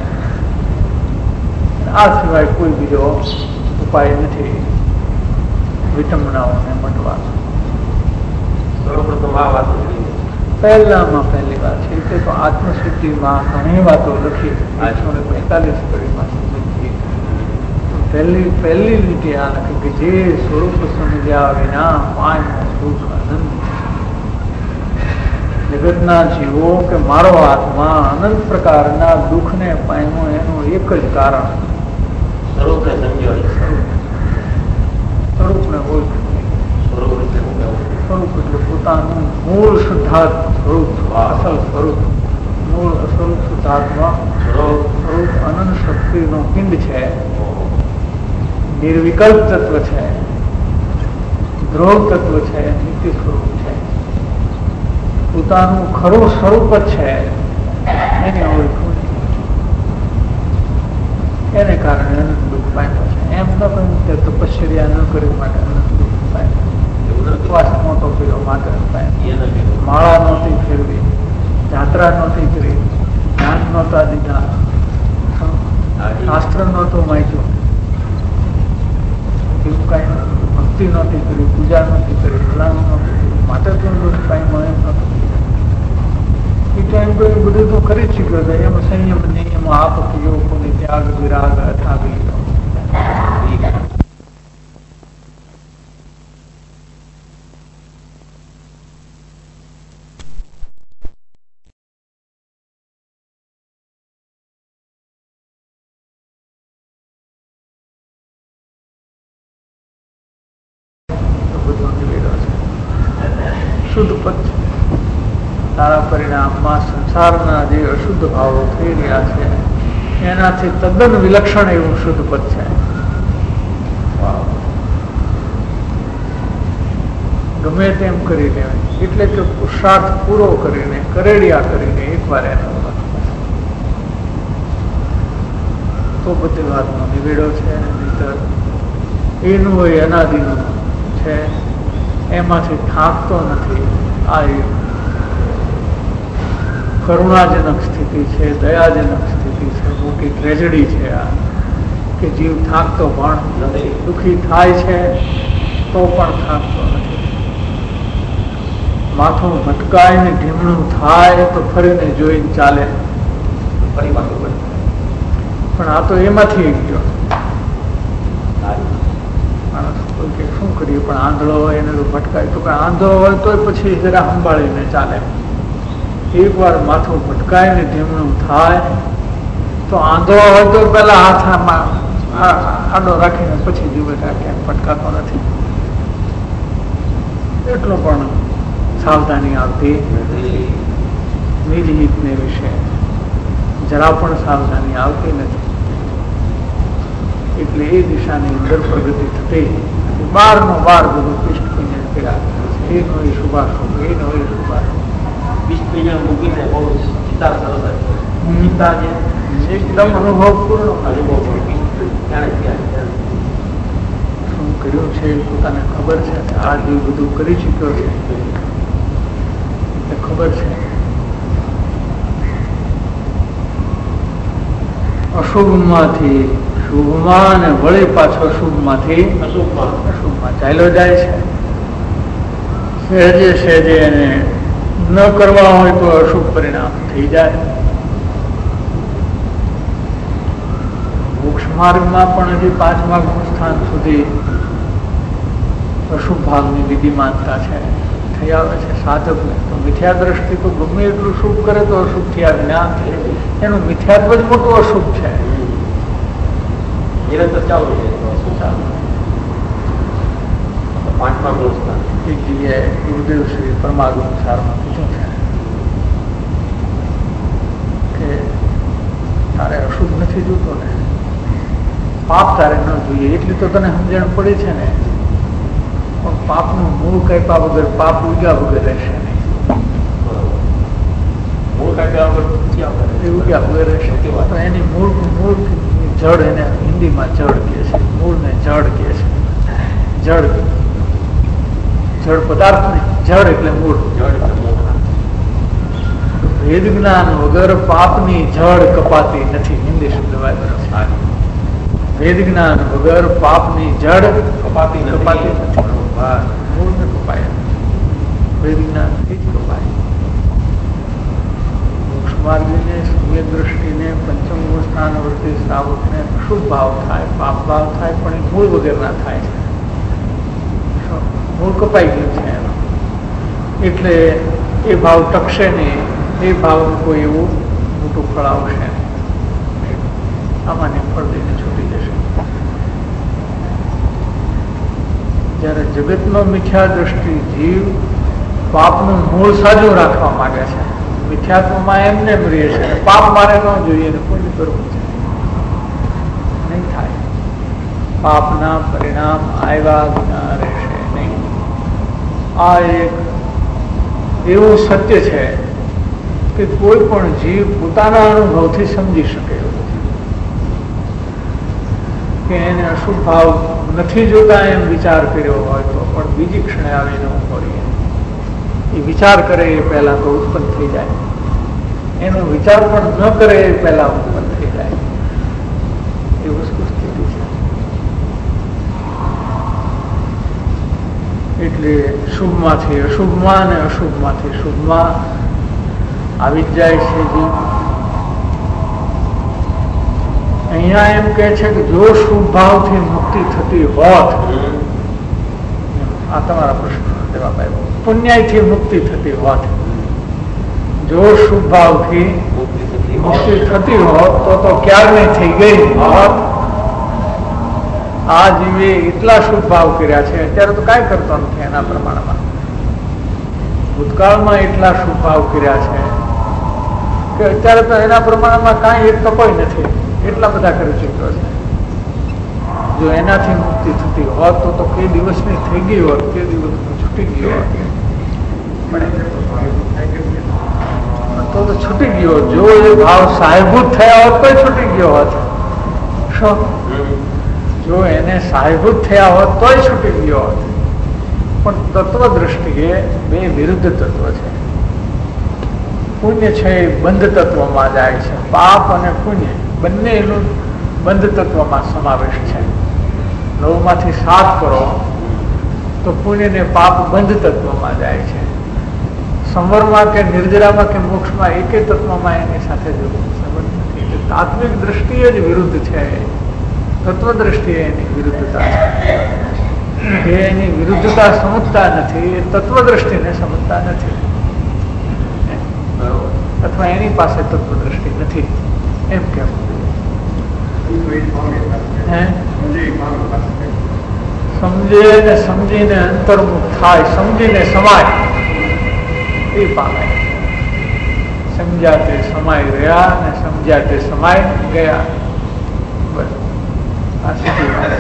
આ સિવાય કોઈ બીજો ઉપાય નથી વિટંબનાઓને મટવાનો. સર્વપ્રથમ આ વાત પહેલામાં પહેલી વાત છે તે તો આત્મસિદ્ધિમાં ઘણી વાતો લખી 845 કડીમાં પહેલી લીટી આ લખી કે જે સ્વરૂપ સમજ્યા વિના માયનું સુખ આનંદ. જગતના જીવો કે મારો આત્મા અનંત પ્રકારના દુઃખને પામ્યો એનું એક જ કારણ સ્વરૂપને સમજ્યો. સ્વરૂપને ઓળખ્યું. સ્વરૂપ એટલે પોતાનું મૂળ શુદ્ધાત્મ સ્વરૂપ, અસલ સ્વરૂપ, મૂળ સ્વરૂપ શુદ્ધાત્મા સ્વરૂપ અનંત શક્તિનો પિંડ છે, નિર્વિકલ્પ તત્વ છે, ધ્રુવ તત્વ છે, નિત્ય સ્વરૂપ છે. પોતાનું ખરું સ્વરૂપ જ છે એને ઓળખવું, એને કારણે અનંત દુઃખ પામ્યો છે. એમ ન કહ્યું કે તપશ્ચર્યા ન કરી માટે અનંત દુઃખ પામ્યો. ઉપવાસ નહોતો કર્યો માતા માળા નહોતી ફેરવી, જાત્રા નહોતી કરી, જ્ઞાન નહોતા દીધા, શાસ્ત્ર નહોતું વાંચ્યું, એવું કાંઈ નહોતું, ભક્તિ નહોતી કરી, પૂજા નહોતી કરી, ફલાણું નહોતું કર્યું, માતા તો કાંઈ મળે નહોતું. એ ટાઈમ તો એ બધું તો કરી જ ચૂક્યો હતો. એમાં સંયમ નિયમ આપ યોગ ત્યાગ વિરાગ અથાવી શુદ્ધ પદ છે. તારા પરિણામમાં સંસારના જે અશુદ્ધ ભાવો થઈ રહ્યા છે એનાથી તદ્દન વિલક્ષણ એવું શુદ્ધ પદ છે. ગમે તેમ કરીને, એટલે કે પુરુષાર્થ પૂરો કરીને, કરેડિયા કરીને એકવાર એનો તો બધી વાતનો નિવેડો છે. નહીતર એનું હોય અનાદિનું છે, એમાંથી થાકતો નથી. આ કરુણાજનક સ્થિતિ છે, દયાજનક સ્થિતિ છે, મોટી ટ્રેજડી છે આ, કે જીવ થાકતો પણ નથી, દુઃખી થાય છે તો પણ થાકતો નથી. માથું ભટકાય ને ઢીમણું થાય તો ફરીને જોઈને ચાલે, ફરી માથું ભટકાય. પણ આ તો એમાંથી એક ગયો માણસ. કોઈ કે શું કરીએ, પણ આંધળો હોય એને તો ભટકાય, તો કે આંધળો હોય તો પછી જરા સંભાળીને ચાલે. એકવાર માથું ભટકાય ને ઢીમણું થાય તો આંધળો હોય તો પેલા હાથમાં આડો રાખીને પછી જુએ ક્યાંક ભટકાતો નથી. એટલો પણ સાવધાની આવતી નથી. નિજ હિતને વિશે જરા પણ સાવધાની આવતી નથી. એટલે એ દિશાની અંદર પ્રગતિ થતી. બારનો બાર બધું પિષ્ટ પીને કર્યા, એનો એ શુભાશુભ, એનો એ શુભાશુભ મૂકીને બહુ ચિંતા સરસ એકદમ અનુભવપૂર્ણ શું કર્યું છે પોતાને ખબર છે. આ જે બધું કરી ચૂક્યો છે એટલે ખબર છે. અશુભમાંથી શુભમાં અને વળી પાછો શુભમાંથી અશુભમાં ચાલ્યો જાય છે. સહેજે સહેજે એને ન કરવા હોય તો અશુભ પરિણામ થઈ જાય. મોક્ષ માર્ગમાં પણ હજી 5મા સ્થાન સુધી અશુભ ભાગની વિધિમાનતા છે, થઈ આવે છે સાધકને. તો મિથ્યા દ્રષ્ટિ તો ગમે એટલું શુભ કરે તો અશુભ થયા જ્ઞાન થાય. એનું મિથ્યાત્વ જ મોટું અશુભ છે. નિરંતર ચાલુ છે. શું ચાલુ? 5મા સ્થાન એક જગ્યાએ ગુરુદેવ શ્રી પરમાગમ સારમાં પૂછ્યું છે કે તારે અશુભ નથી જોતો ને, પાપ તારે ન જોઈએ એટલી તો તને સમજણ પડી છે ને, પણ પાપનું મૂળ કાપ્યા વગર પાપ ઉગ્યા વગર રહેશે નહીં. મૂળ કાપ્યા વગર ઉગ્યા વગર રહેશે. તો એની મૂળ જડ, એને હિન્દીમાં જડ કહે છે, મૂળને જડ કહે છે. જડ પદાર્થ ને જડ એટલે મૂળ. વેદ જ્ઞાન વગર પાપની જડ કપાતી નથી. હિન્દી શબ્દ વાપરો. વેદ જ્ઞાન વગર પાપની જડ કપાતી નથી. મૂળ ને કપાય, વેદ જ્ઞાનથી જ કપાય. મોક્ષ માર્ગીને, સમ્યક દ્રષ્ટિને, 5મું સ્થાનવર્તી શ્રાવકને અશુભ ભાવ થાય, પાપ ભાવ થાય, પણ એ મૂળ વગર ના થાય. મૂળ કપાઈ ગયું છે એનો. એટલે એ ભાવ ટકશે નહીં. એ ભાવનું કોઈ એવું મોટું ફળ આવશે નહીં. સામાન્ય ફળ દઈને છૂટી જશે. જયારે જગતમાં મિથ્યા દ્રષ્ટિ જીવ પાપનું મૂળ સાજું રાખવા માંગે છે, મિથ્યાત્વમાં એમને રહે છે, પાપ મારે ન જોઈએ ને કોઈ કરવું છે નહીં થાય. પાપના પરિણામ આવ્યા વિના રહેશે નહીં. આ એક એવું સત્ય છે કે કોઈ પણ જીવ પોતાના અનુભવથી સમજી શકે એવું નથી કે એને અશુભ ભાવ નથી જોતા એમ વિચાર કર્યો હોય તો પણ બીજી ક્ષણે આવીને ઊભો રહીએ. એ વિચાર કરે એ પહેલા તો ઉત્પન્ન થઈ જાય, એનો વિચાર પણ ન કરે એ પહેલા ઉત્પન્ન થઈ જાય. એ વસ્તુ સ્થિતિ છે. એટલે શુભમાંથી અશુભમાં અને અશુભમાંથી શુભમાં આવી જ જાય છે જીવ. અહીંયા એમ કે છે કે જો શુભ ભાવથી મુક્તિ થતી હોત, આ તમારા પ્રશ્નનો જવાબ આવ્યો, પુણ્યથી મુક્તિ થતી હોત, જો શુભ ભાવથી મુક્તિ થતી હોત તો ક્યારની થઈ ગઈ હોત. આ જીવે એટલા શુભ ભાવ કર્યા છે, અત્યારે તો કાંઈ કરતો નથી એના પ્રમાણમાં. ભૂતકાળમાં એટલા શુભ ભાવ કર્યા છે કે અત્યારે તો એના પ્રમાણમાં કાંઈ એક તપોય નથી, એટલા બધા કરી ચૂક્યો છે. જો એનાથી મુક્તિ થતી હોત તો કે દિવસની થઈ ગઈ હોત, કે દિવસ છૂટી ગયો હોત, તો છૂટી ગયો. જો એ ભાવ સાહેબૂત થયા હોત તો છૂટી ગયો હોત. શું? જો એને સાહેબૂત થયા હોત તોય છૂટી ગયો હોત. પણ તત્વ દ્રષ્ટિએ બે વિરુદ્ધ તત્વ છે. પુણ્ય છે એ બંધ તત્વમાં જાય છે, પાપ અને પુણ્ય બંને એનું બંધ તત્વમાં સમાવેશ છે. 9 માંથી 7 કરો તો પુણ્ય ને પાપ બંધ તત્વમાં જાય છે. સંવરમાં કે નિર્જરામાં કે મોક્ષમાં એકે તત્વમાં એની સાથે સંબંધ નથી. તાત્વિક દ્રષ્ટિએ જ વિરુદ્ધ છે, તત્વ દ્રષ્ટિએ એની વિરુદ્ધતા છે. જે એની વિરુદ્ધતા સમજતા નથી એ તત્વ દ્રષ્ટિને સમજતા નથી, અથવા એની પાસે તત્વ દ્રષ્ટિ નથી એમ કેવું. સમજે ને સમજીને અંતર્મુખ થાય, સમજીને સમાય એ પામે. સમજ્યા તે સમાય રહ્યા ને સમજ્યા તે સમાય ગયા. બસ આ સીધી વાત.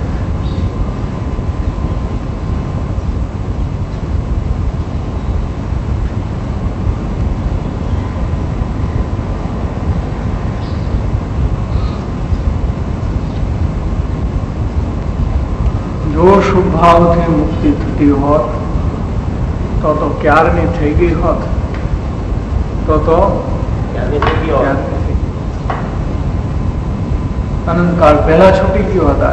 જો શુભ ભાવથી મુક્તિ થતી હોત તો ક્યારની થઈ ગઈ હોત. અનંતકાળ પહેલા છૂટી ગયો હતા.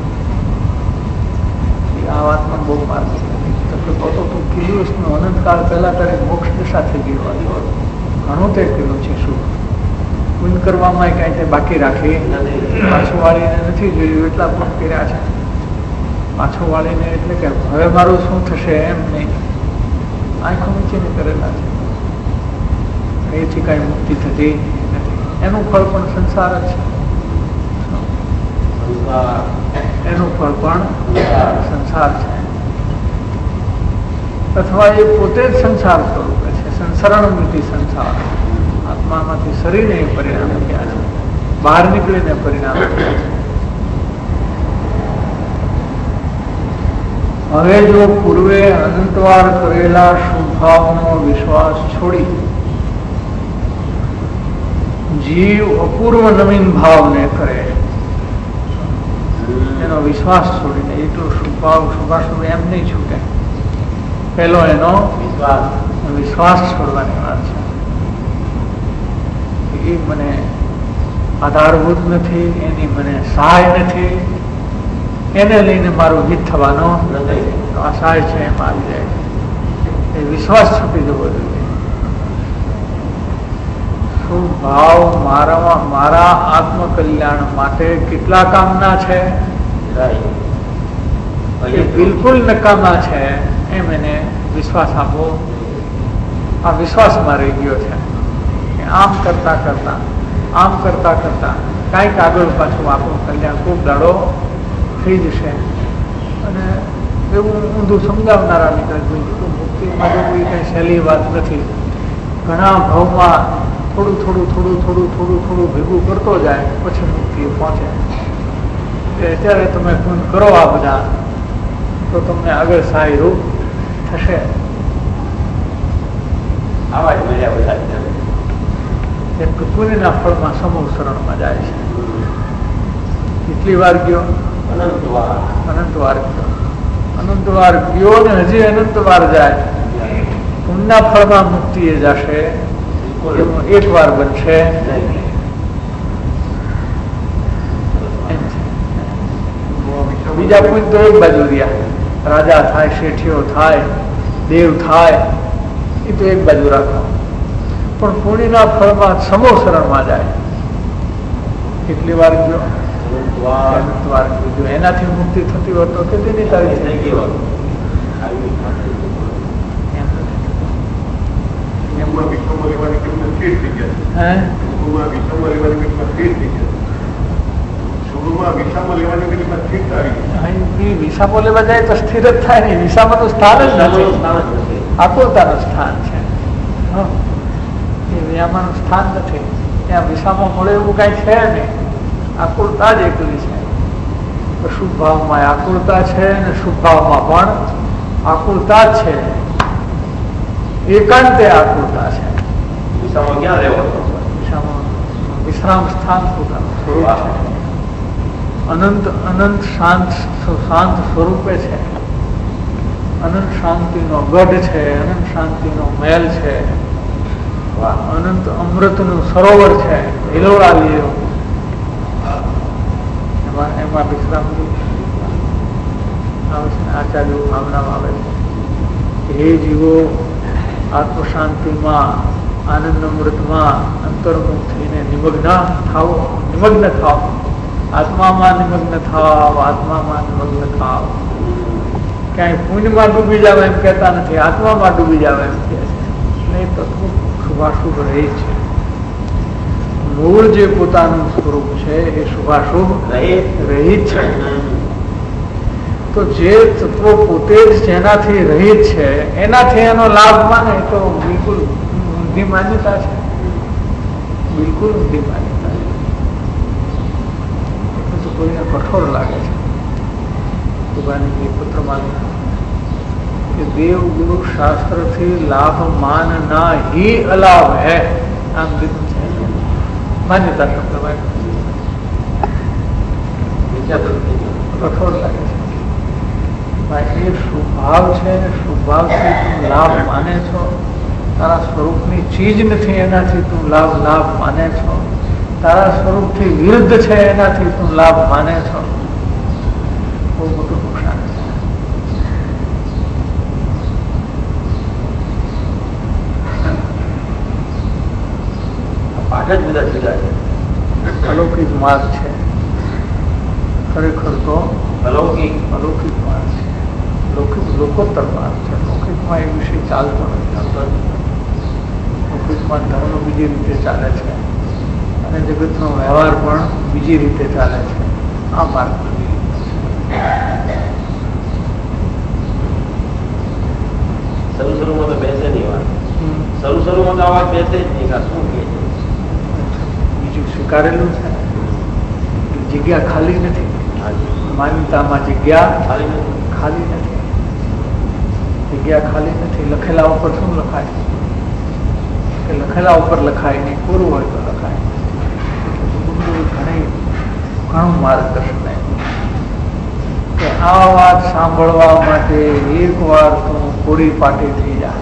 આ વાતમાં બહુ માર્મિક નથી. તો દિવસનું અનંતકાળ પહેલા તારે મોક્ષ દશા થઈ ગઈ હોત. ઘણું તે કર્યું છે શુભ. પુણ્ય કરવામાં કઈ તે બાકી રાખી પાછું વાળીને નથી જોયું, એટલા પણ કર્યા છે. પાછું વાળીને એટલે કે હવે મારું શું થશે એમ નહીં, આંખો નીચેને કરેલા છે. એથી કઈ મુક્તિ થતી નથી. એનું ફળ પણ સંસાર જ છે. એનું ફળ પણ સંસાર છે, અથવા એ પોતે જ સંસાર સ્વરૂપે છે. સંસરણમિતિ સંસાર. આત્મામાંથી શરીરને પરિણામ થયા છે, બહાર નીકળીને પરિણામ થયા છે. હવે જો પૂર્વે અનંતવાર કરેલા શુભભાવનો વિશ્વાસ છોડી જીવ અપૂર્વ નવીન ભાવને કરે, એનો વિશ્વાસ છોડીને એટલો શુભભાવ શુભાશુભ એમ નહીં છૂટે. પેલો એનો વિશ્વાસ છોડવાની વાત છે. એ મને આધારભૂત નથી, એની મને સહાય નથી, એને લઈને મારું હિત થવાનો આશય છે એમ આવી જાય. એ વિશ્વાસ છૂટી જવો જોઈએ. શું ભાવ મારા આત્મકલ્યાણ માટે કેટલા કામના છે, એ બિલકુલ નકામા છે એમ એને વિશ્વાસ આપવો. આ વિશ્વાસમાં રહી ગયો છે કે આમ કરતા કરતા કાંઈક આગળ પાછું આપણું કલ્યાણ ખૂબ દાડો થઈ જશે. અને એવું ઊંધું સમજાવનારા નીકળે. મુક્તિમાં જો કોઈ કઈ સહેલી વાત નથી. ઘણા ભાવમાં થોડું ભેગું કરતો જાય પછી મુક્તિ પહોંચે. અત્યારે તમે પૂર્ણ કરો આ બધા તો તમને આગળ સહાયરૂપ થશે. આવા જ મજા બધા જેમ કે પુણ્યના ફળમાં સમૂહ શરણમાં જાય છે. કેટલી વાર ગયો અનંતવાર ગયો ને હજી અનંતવાર જાય. પુણ્યના ફળમાં મુક્તિ એ જશે, એક વાર બનશે. બીજા પુણ્ય તો એક બાજુ રહ્યા, રાજા થાય, શેઠિયો થાય, દેવ થાય, એ તો એક બાજુ રાખો. પણ પુણ્યના ફળમાં સમો શરણમાં જાય, કેટલી વાર ગયો, એનાથી મુક્તિ થતી હોત તો કેટલી તારીખ થઈ ગઈ હોત. વિસામો લેવા જાય તો સ્થિર જ થાય નહીં. વિસામાં તો સ્થાન જ નથી, આકુરતાનું સ્થાન છે. એ વિયામાનું સ્થાન નથી. ત્યાં વિસામો મળે એવું કઈ છે નહીં. આકુરતા જ એકલી છે. શુભ ભાવમાં આકુરતા છે અને શુભ ભાવમાં પણ આકુરતા જ છે. એકાંતે આકુરતા છે. વિસામાં ક્યાં રહેવાનો? વિસામાં વિશ્રામ સ્થાન પોતાનું સ્વરૂપ છે. અનંત શાંત સ્વરૂપે છે. અનંત શાંતિનો ગઢ છે, અનંત શાંતિનો મહેલ છે, અનંત અમૃતનું સરોવર છે. હિલોળા લીલો એમાં વિશ્રામ આચાર્ય ભાવનામાં આવે છે. હે જીવો, આત્મશાંતિમાં, આનંદ અમૃતમાં અંતર્મુખ થઈને નિમગ્ન થાઓ. આત્મામાં નિમગ્ન થાવ, આત્મામાં નિમગ્ન થાવ. ક્યાંય પુણ્યમાં ડૂબી જાવ એમ કહેતા નથી, આત્મામાં ડૂબી જાવ એમ કહે છે. નહીં તો શુભાશુભ રહે છે. મૂળ જે પોતાનું સ્વરૂપ છે એ શુભાશુભ રહિત છે. તો જે તત્વો પોતે જ જેનાથી રહિત છે એનાથી એનો લાભ માને તો બિલકુલ ઊંધી માન્યતા છે. બિલકુલ ઊંધી માન્યતા છે. એટલે તો કોઈને કઠોર લાગે છે. ભગવાનની પુત્રમાં કે દેવ ગુરુ શાસ્ત્ર થી લાભ માન ના હી અલાભ હૈ, આમ દીધું છે. માન્યતા શબ્દ કઠોર લાગે છે. એ શુભાવ છે, શુભાવથી તું લાભ માને છો. તારા સ્વરૂપની ચીજ નથી એનાથી તું લાભ માને છો. તારા સ્વરૂપથી વિરુદ્ધ છે એનાથી તું લાભ માને છો. બહુ મોટું નુકસાન છે. પાઠ જ બધા જુદા છે. અલૌકિક માર્ગ છે, ખરેખર તો અલૌકિક માર્ગ છે. લોકોત્તર માર્ગ છે. લૌકિકમાં એ વિષય ચાલતો નથી. લૌકિકમાં ધર્મ બીજી રીતે ચાલે છે અને જગતનો વ્યવહાર પણ બીજી રીતે ચાલે છે. આ માર્ગ શરૂમાં તો બેસે નહીં વાત. શરૂમાં તો આ વાત બેસે જ નહીં. શું કે બીજું સ્વીકારેલું છે. જગ્યા ખાલી નથી. માન્યતામાં જગ્યા ખાલી નથી. જગ્યા ખાલી નથી. લખેલા ઉપર શું લખાય? કે લખેલા ઉપર લખાય નહીં, પૂરું હોય તો લખાય. ઘણું માર્ગદર્શન કે આ વાત સાંભળવા માટે એક વાર તું કોરી પાટી થઈ જા.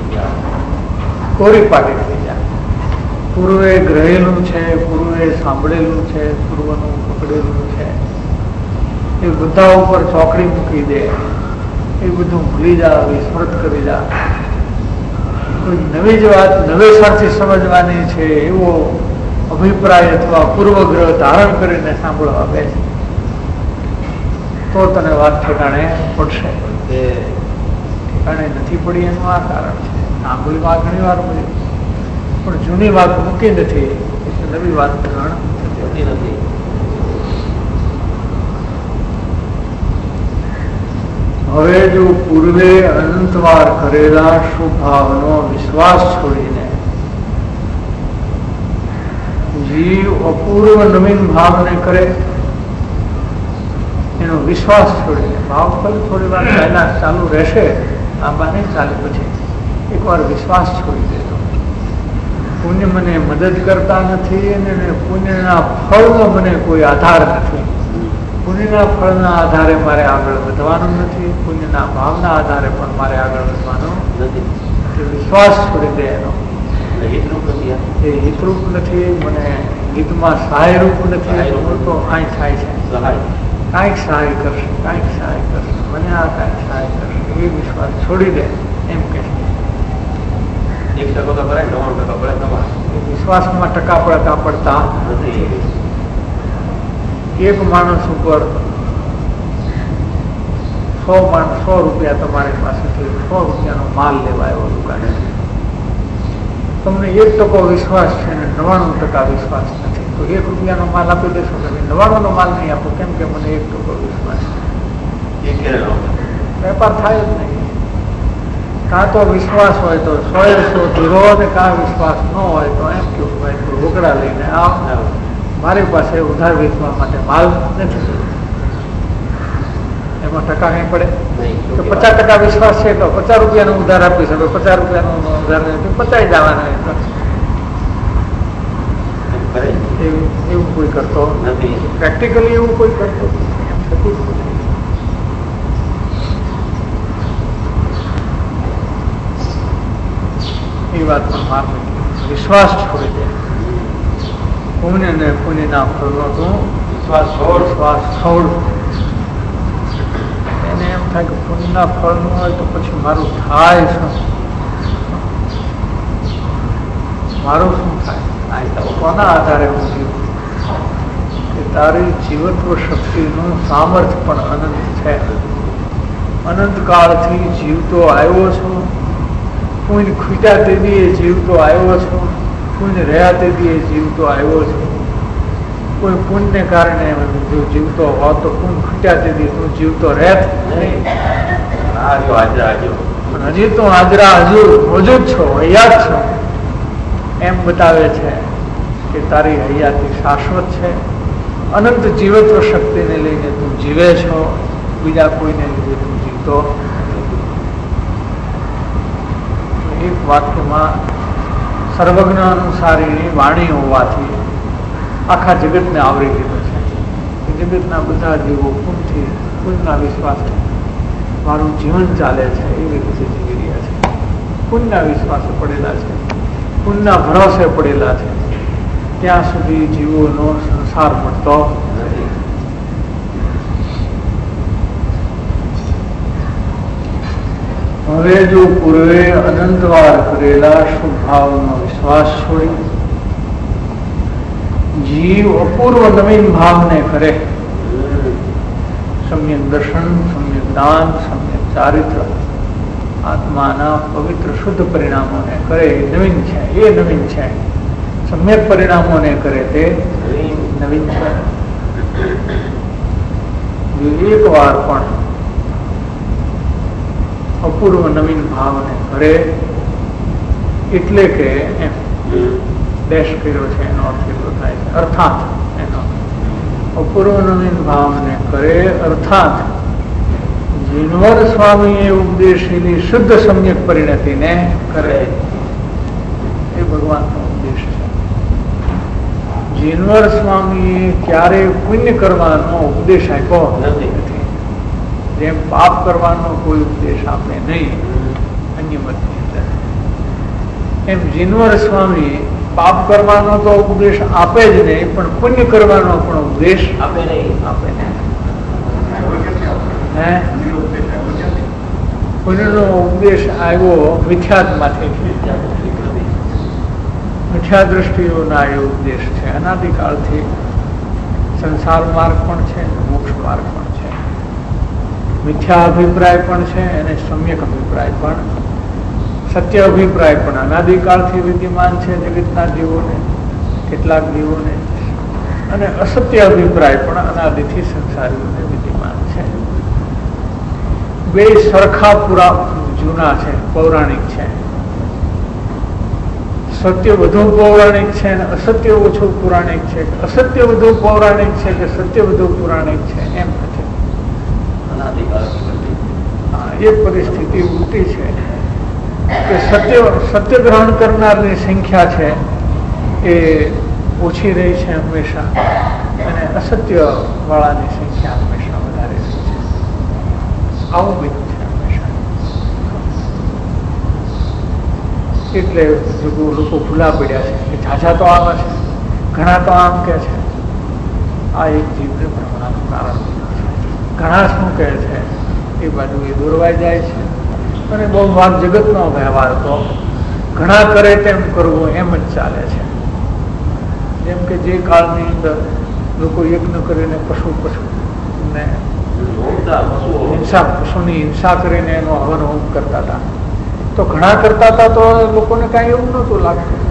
કોરી પાટી થઈ જા. પૂર્વે ગ્રહેલું છે, પૂર્વે સાંભળેલું છે, પૂર્વનું પકડેલું છે, એ બધા ઉપર ચોકડી મૂકી દે. એ બધું ભૂલી જા, વિસ્મૃત કરી જા. કોઈ નવી જ વાત નવેસરથી સમજવાની છે એવો અભિપ્રાય અથવા પૂર્વગ્રહ ધારણ કરીને સાંભળવા બેસ તો તને વાત ઠેકાણે પડશે. ઠેકાણે નથી પડી એનું આ કારણ છે. સાંભળી વાત ઘણી વાર મળી પણ જૂની વાત મૂકી નથી એટલે નવી વાત ગ્રહણ થતી નથી. હવે જો પૂર્વે અનંતવાર કરેલા શુભાવનો વિશ્વાસ છોડીને જીવ અપૂર્વ નવીન ભાવને કરે, એનો વિશ્વાસ છોડીને ભાવ ફલ થોડી વાર પહેલા ચાલુ રહેશે, આંબા નહીં ચાલે. પછી એકવાર વિશ્વાસ છોડી દેજો. પુણ્ય મને મદદ કરતા નથી અને પુણ્યના ફળનો મને કોઈ આધાર નથી. પુણ્યના ફળના આધારે મારે આગળ વધવાનું નથી, પુણ્યના ભાવના આધારે પણ મારે આગળ વધવાનું નથી. વિશ્વાસ છોડી દે એનો એ હિતરૂપ નથી, મને હિતમાં સહાયરૂપ નથી. તો અહીં થાય છે કાંઈક સહાય કરશે, કાંઈક સહાય કરશે, મને આ કાંઈક સહાય કરશે, એ વિશ્વાસ છોડી દે એમ કે 1% તો કરે, 99% પડે તમારે. વિશ્વાસમાં ટકા પડતા નથી. એક માણસ ઉપર 100 રૂપિયા તમારી પાસેથી 100 રૂપિયાનો માલ લેવા આવ્યો દુકાને, તમને 1% વિશ્વાસ છે ને 99% વિશ્વાસ નથી, તો 1 રૂપિયાનો માલ આપી દેશો કે 99 નો માલ નહીં આપો, કેમ કે મને 1% વિશ્વાસ છે. વેપાર થાય જ નહીં. કાં તો વિશ્વાસ હોય તો 100 ધીરો, ને કાં વિશ્વાસ ન હોય તો એમ કેવું ભાઈ તું રોકડા લઈને આવ, મારી પાસે ઉધાર વેચવા માટે માલ નથી. એમાં ટકા કઈ પડે તો 50% વિશ્વાસ છે તો 50 રૂપિયાનો ઉધાર આપી શકે, 50 રૂપિયાનો ઉધાર 50 જવાના. એવું કોઈ કરતો નથી, પ્રેક્ટિકલી એવું કોઈ કરતો નથી. એ વાતમાં માર વિશ્વાસ છોડી દે. પુણ્ય ને પુણ્યના ફળનો તું વિશ્વાસ છોડ. એને એમ થાય કે પુણ્યના ફળનું હોય તો પછી મારું થાય શું, મારું શું થાય, કોના આધારે હું જીવું? કે તારી જીવત્વ શક્તિનું સામર્થ્ય પણ અનંત છે. અનંત કાળથી જીવતો આવ્યો છું, કોઈને ખૂટ્યા તેથી એ જીવતો આવ્યો છું, કોઈને રહ્યા તેથી એ જીવતો આવ્યો છું. કોઈ પુણ્યને કારણે જો જીવતો હોત તો કોણ ખૂટ્યા તેથી તું જીવતો રહેત નહીં. હજી તું હાજરા હજુ મોજૂદ છો, હયાત છો, એમ બતાવે છે કે તારી હયાતી શાશ્વત છે. અનંત જીવત્વ શક્તિને લઈને તું જીવે છો, બીજા કોઈને લીધે તું જીવતો. એક વાક્યમાં સર્વજ્ઞ અનુસારીની વાણી હોવાથી આખા જગતને આવરી લીધો છે. જગતના બધા જીવો પુણ્યના વિશ્વાસે મારું જીવન ચાલે છે, એવી રીતે જીવી રહ્યા છે. પુણ્યના વિશ્વાસે પડેલા છે, પુણ્યના ભરોસે પડેલા છે. ત્યાં સુધી જીવોનો સંસાર મળતો નથી. હવે જો પૂર્વે અનંતવાર કરેલા શુભ ભાવનો વિશ્વાસ છોડી જીવ અપૂર્વ નવીન ભાવને કરે, સમ્યક દર્શન, સમ્યક દાન, સમ્યક ચારિત્ર, આત્માના પવિત્ર શુદ્ધ પરિણામોને કરે, એ નવીન છે. એ નવીન છે. સમ્યક પરિણામોને કરે તે નવીન છે. એક વાર પણ અપૂર્વ નવીન ભાવને કરે એટલે કે ડેશ કર્યો છે, એનો અર્થ એટલો થાય છે. અર્થાત એનો અપૂર્વ નવીન ભાવને કરે અર્થાત જીનવર સ્વામીએ ઉપદેશેલી શુદ્ધ સમ્યક પરિણતિને કરે. એ ભગવાનનો ઉપદેશ છે. જીનવર સ્વામીએ ક્યારે પુણ્ય કરવાનો ઉપદેશ આપ્યો નથી. જેમ પાપ કરવાનો કોઈ ઉપદેશ આપે નહીં અન્ય મતની અંદર, એમ જીનવર સ્વામી પાપ કરવાનો તો ઉપદેશ આપે જ નહીં, પણ પુણ્ય કરવાનો પણ ઉપદેશ આપે નહીં. પુણ્યનો ઉપદેશ આવ્યો મિથ્યાત્માંથી. મિથ્યા દ્રષ્ટિઓના એ ઉપદેશ છે. અનાદિકાળથી સંસાર માર્ગ પણ છે, મોક્ષ માર્ગ પણ છે. મિથ્યા અભિપ્રાય પણ છે અને સમ્યક અભિપ્રાય પણ, સત્ય અભિપ્રાય પણ અનાદિકાળથી વિદ્યમાન છે જગતના જીવોને, કેટલાક જીવોને, અને અસત્ય અભિપ્રાય પણ અનાદિથી સંસારીઓને વિદ્યમાન છે. બે સરખા પૂરા જૂના છે, પૌરાણિક છે. સત્ય વધુ પૌરાણિક છે અને અસત્ય ઓછું પૌરાણિક છે, અસત્ય વધુ પૌરાણિક છે કે સત્ય વધુ પૌરાણિક છે, એમ નથી. એ પરિસ્થિતિ ઉલટી છે કે સત્ય ગ્રહણ કરનારની સંખ્યા છે એ ઓછી રહી છે હંમેશા, અને અસત્ય વાળાની સંખ્યા હંમેશા વધારે રહી છે. આવું બધું છે હંમેશા. એટલે લોકો ભૂલા પડ્યા છે કે ઝાઝા તો આવા છે, ઘણા તો આમ કે છે. આ એક જીવને ભ્રમણાનું કારણ છે. ઘણા શું કહે છે એ બાજુ એ દોરવાઈ જાય છે. અને બહુ ભાગ જગતનો વ્યવહાર તો ઘણા કરે તેમ કરવું એમ જ ચાલે છે. જેમ કે જે કાળની અંદર લોકો યજ્ઞ કરીને પશુને પશુની હિંસા કરીને એનો હવન હોમ કરતા હતા, તો ઘણા કરતા હતા તો લોકોને કાંઈ એવું નહોતું લાગતું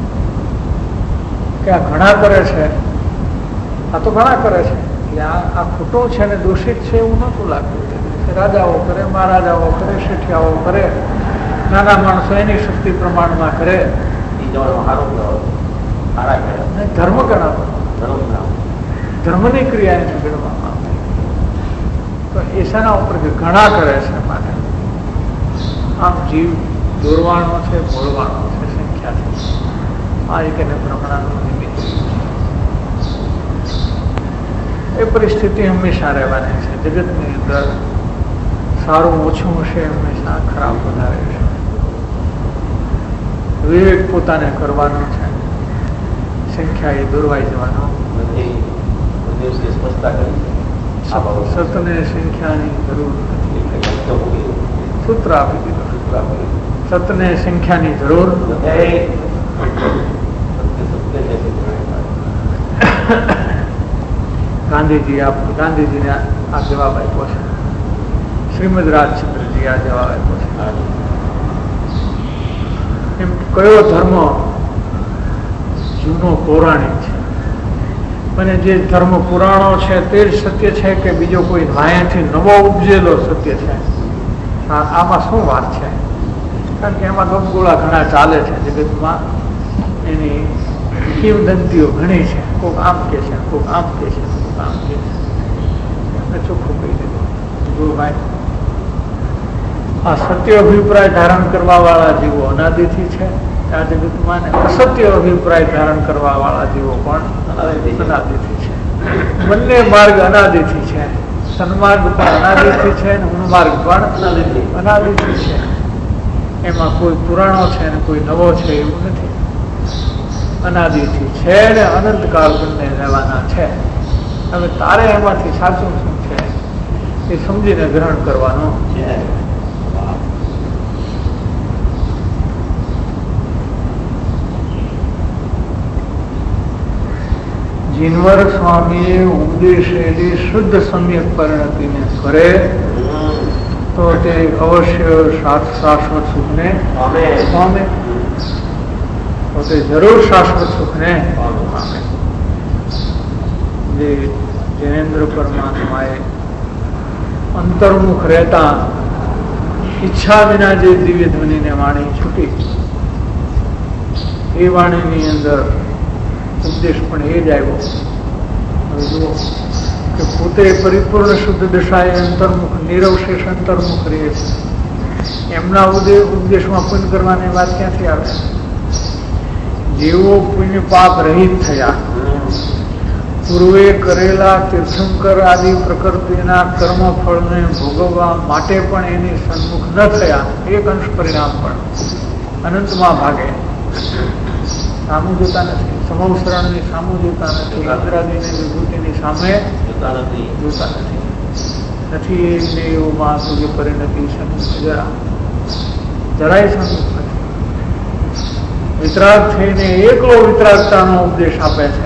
કે આ ઘણા કરે છે, આ તો ઘણા કરે છે એટલે આ ખોટો છે ને દોષિત છે એવું નહોતું લાગતું. રાજાઓ કરે, મહારાજાઓ કરે, શેઠિયાઓ કરે, નાના માણસો એની શક્તિ પ્રમાણમાં કરે, ધર્મ ગણાવો, ધર્મની ક્રિયા એને ગણવામાં આવે. તો એ શાના ઉપર ઘણા કરે છે માટે આમ જીવ દોરવાનો છે, બોલવાનો છે, સંખ્યા છે. આ એક એને ભ્રમણાનું નિમિત્ત. એ પરિસ્થિતિ હંમેશા રહેવાની છે જગતની અંદર. સારું ઓછું હશે, હંમેશા ખરાબ વધારે હશે. વિવેક પોતાને કરવાનું છે, સંખ્યા એ દોરવાઈ જવાનો સતને સંખ્યાની જરૂર નથી. સૂત્ર આપી દીધું. સતને સંખ્યાની જરૂર ગાંધીજીને આ જવાબ આપ્યો છે. શ્રીમદ રાજચંદ્રજી આ જવાબ આપ્યો છે. એમ કયો ધર્મ જૂનો પૌરાણિક છે અને જે ધર્મ પુરાણો છે તે જ સત્ય છે કે બીજો કોઈ વાયાથી નવો ઉપજેલો સત્ય છે? આમાં શું વાત છે? કારણ કે એમાં ગમગોળા ઘણા ચાલે છે જગતમાં. એની કિંવદંતીઓ ઘણી છે. કોઈક આમ કે છે, કોઈક આમ કે છે, કોઈક આમ કે છે. ચોખ્ખું કહી દીધું ગુરુભાઈ, આ સત્ય અભિપ્રાય ધારણ કરવા વાળા જીવો અનાદિથી છે આ જગતમાં, અસત્ય અભિપ્રાય ધારણ કરવા વાળા જીવો પણ અનાદિથી છે. બંને માર્ગ અનાદિથી છે. સન્માર્ગ પણ અનાદિથી છે અને ઉન્માર્ગ પણ અનાદિથી છે. એમાં કોઈ પુરાણો છે અને કોઈ નવો છે એવું નથી. અનાદિથી છે ને અનંતકાળ બંને રહેવાના છે. હવે તારે એમાંથી સાચું શું છે એ સમજીને ગ્રહણ કરવાનું છે. જીનવર સ્વામીએ ઉપદેશેલી શુદ્ધ સમ્યક પરિણતિને કરે તો તે અવશ્ય શાશ્વત સુખને પામે. તો તે જરૂર શાશ્વત સુખને પામે. જે જૈનેન્દ્ર પરમાત્માએ અંતર્મુખ રહેતા ઈચ્છા વિના જે દિવ્ય ધ્વનિને વાણી છૂટી, એ વાણીની અંદર ઉપદેશ પણ એ જ આવ્યો. હવે જુઓ કે પોતે પરિપૂર્ણ શુદ્ધ દશાએ અંતર્મુખ નિરવશેષ અંતર્મુખ રહે છે. એમના ઉપદેશમાં પુણ્ય કરવાની વાત ક્યાંથી આવે? જેવો પુણ્ય પાપ રહિત થયા, પૂર્વે કરેલા તીર્થંકર આદિ પ્રકૃતિના કર્મ ફળને ભોગવવા માટે પણ એની સન્મુખ ન થયા, એક અંશ પરિણામ પણ અનંતમાં ભાગે સામું જોતા નથી. સમવસરણની સામું જોતા નથી. ઇન્દ્રાદિની વિભૂતિની સામે જોતા નથી. એવમાં તુજે પરિણતિ સન્મુખ જરાય સન્મુખ નથી. વિતરાગ થઈને એકલો વિતરાગતાનો ઉપદેશ આપે છે.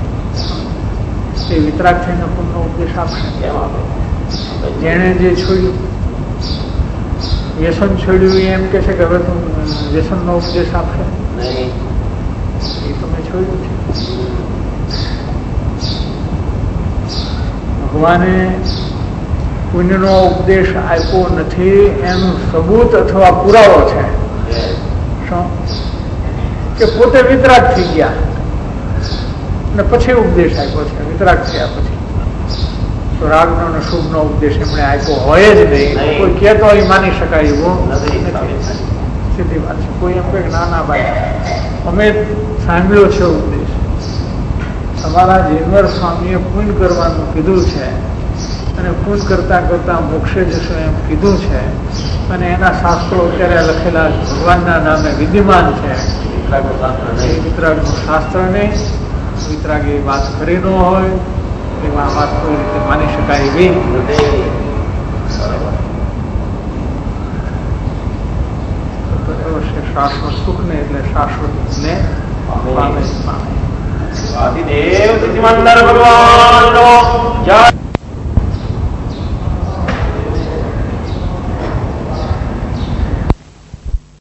એ વિતરાગ થઈને પૂર્ણ ઉપદેશ આપશે કેમ આપે? જેણે જે છોડ્યું, વ્યસન છોડ્યું, એમ કે છે કે હવે તું વ્યસનનો ઉપદેશ આપશે? એ તમે છોડ્યું છે. ભગવાને પુણ્યનો ઉપદેશ આપ્યો નથી એનું સબૂત અથવા પુરાવો છે શું? કે પોતે વિતરાગ થઈ ગયા અને પછી ઉપદેશ આપ્યો છે. વિતરાગ થયા પછી તો રાગનો અને શુભનો ઉપદેશ એમણે આપ્યો હોય જ નહીં. કોઈ કહેતો હોય માની શકાય એવું નથી. સીધી વાત છે. કોઈ એમ કહે ના ના ભાઈ અમે સાંભળ્યો છે ઉપદેશ, અમારા જીનવર સ્વામીએ પુણ્ય કરવાનું કીધું છે અને પુણ્ય કરતાં કરતાં મોક્ષે જશો એમ કીધું છે અને એના શાસ્ત્રો અત્યારે લખેલા ભગવાનના નામે વિદ્યમાન છે. વિતરાગનું શાસ્ત્ર નહીં, વિતરાગ એ વાત કરી ન હોય એમાં વાત કોઈ રીતે માની શકાય એવી શાશ્વત સુખ ને એટલે શાશ્વત ને પામે. આદિદેવ ભગવાન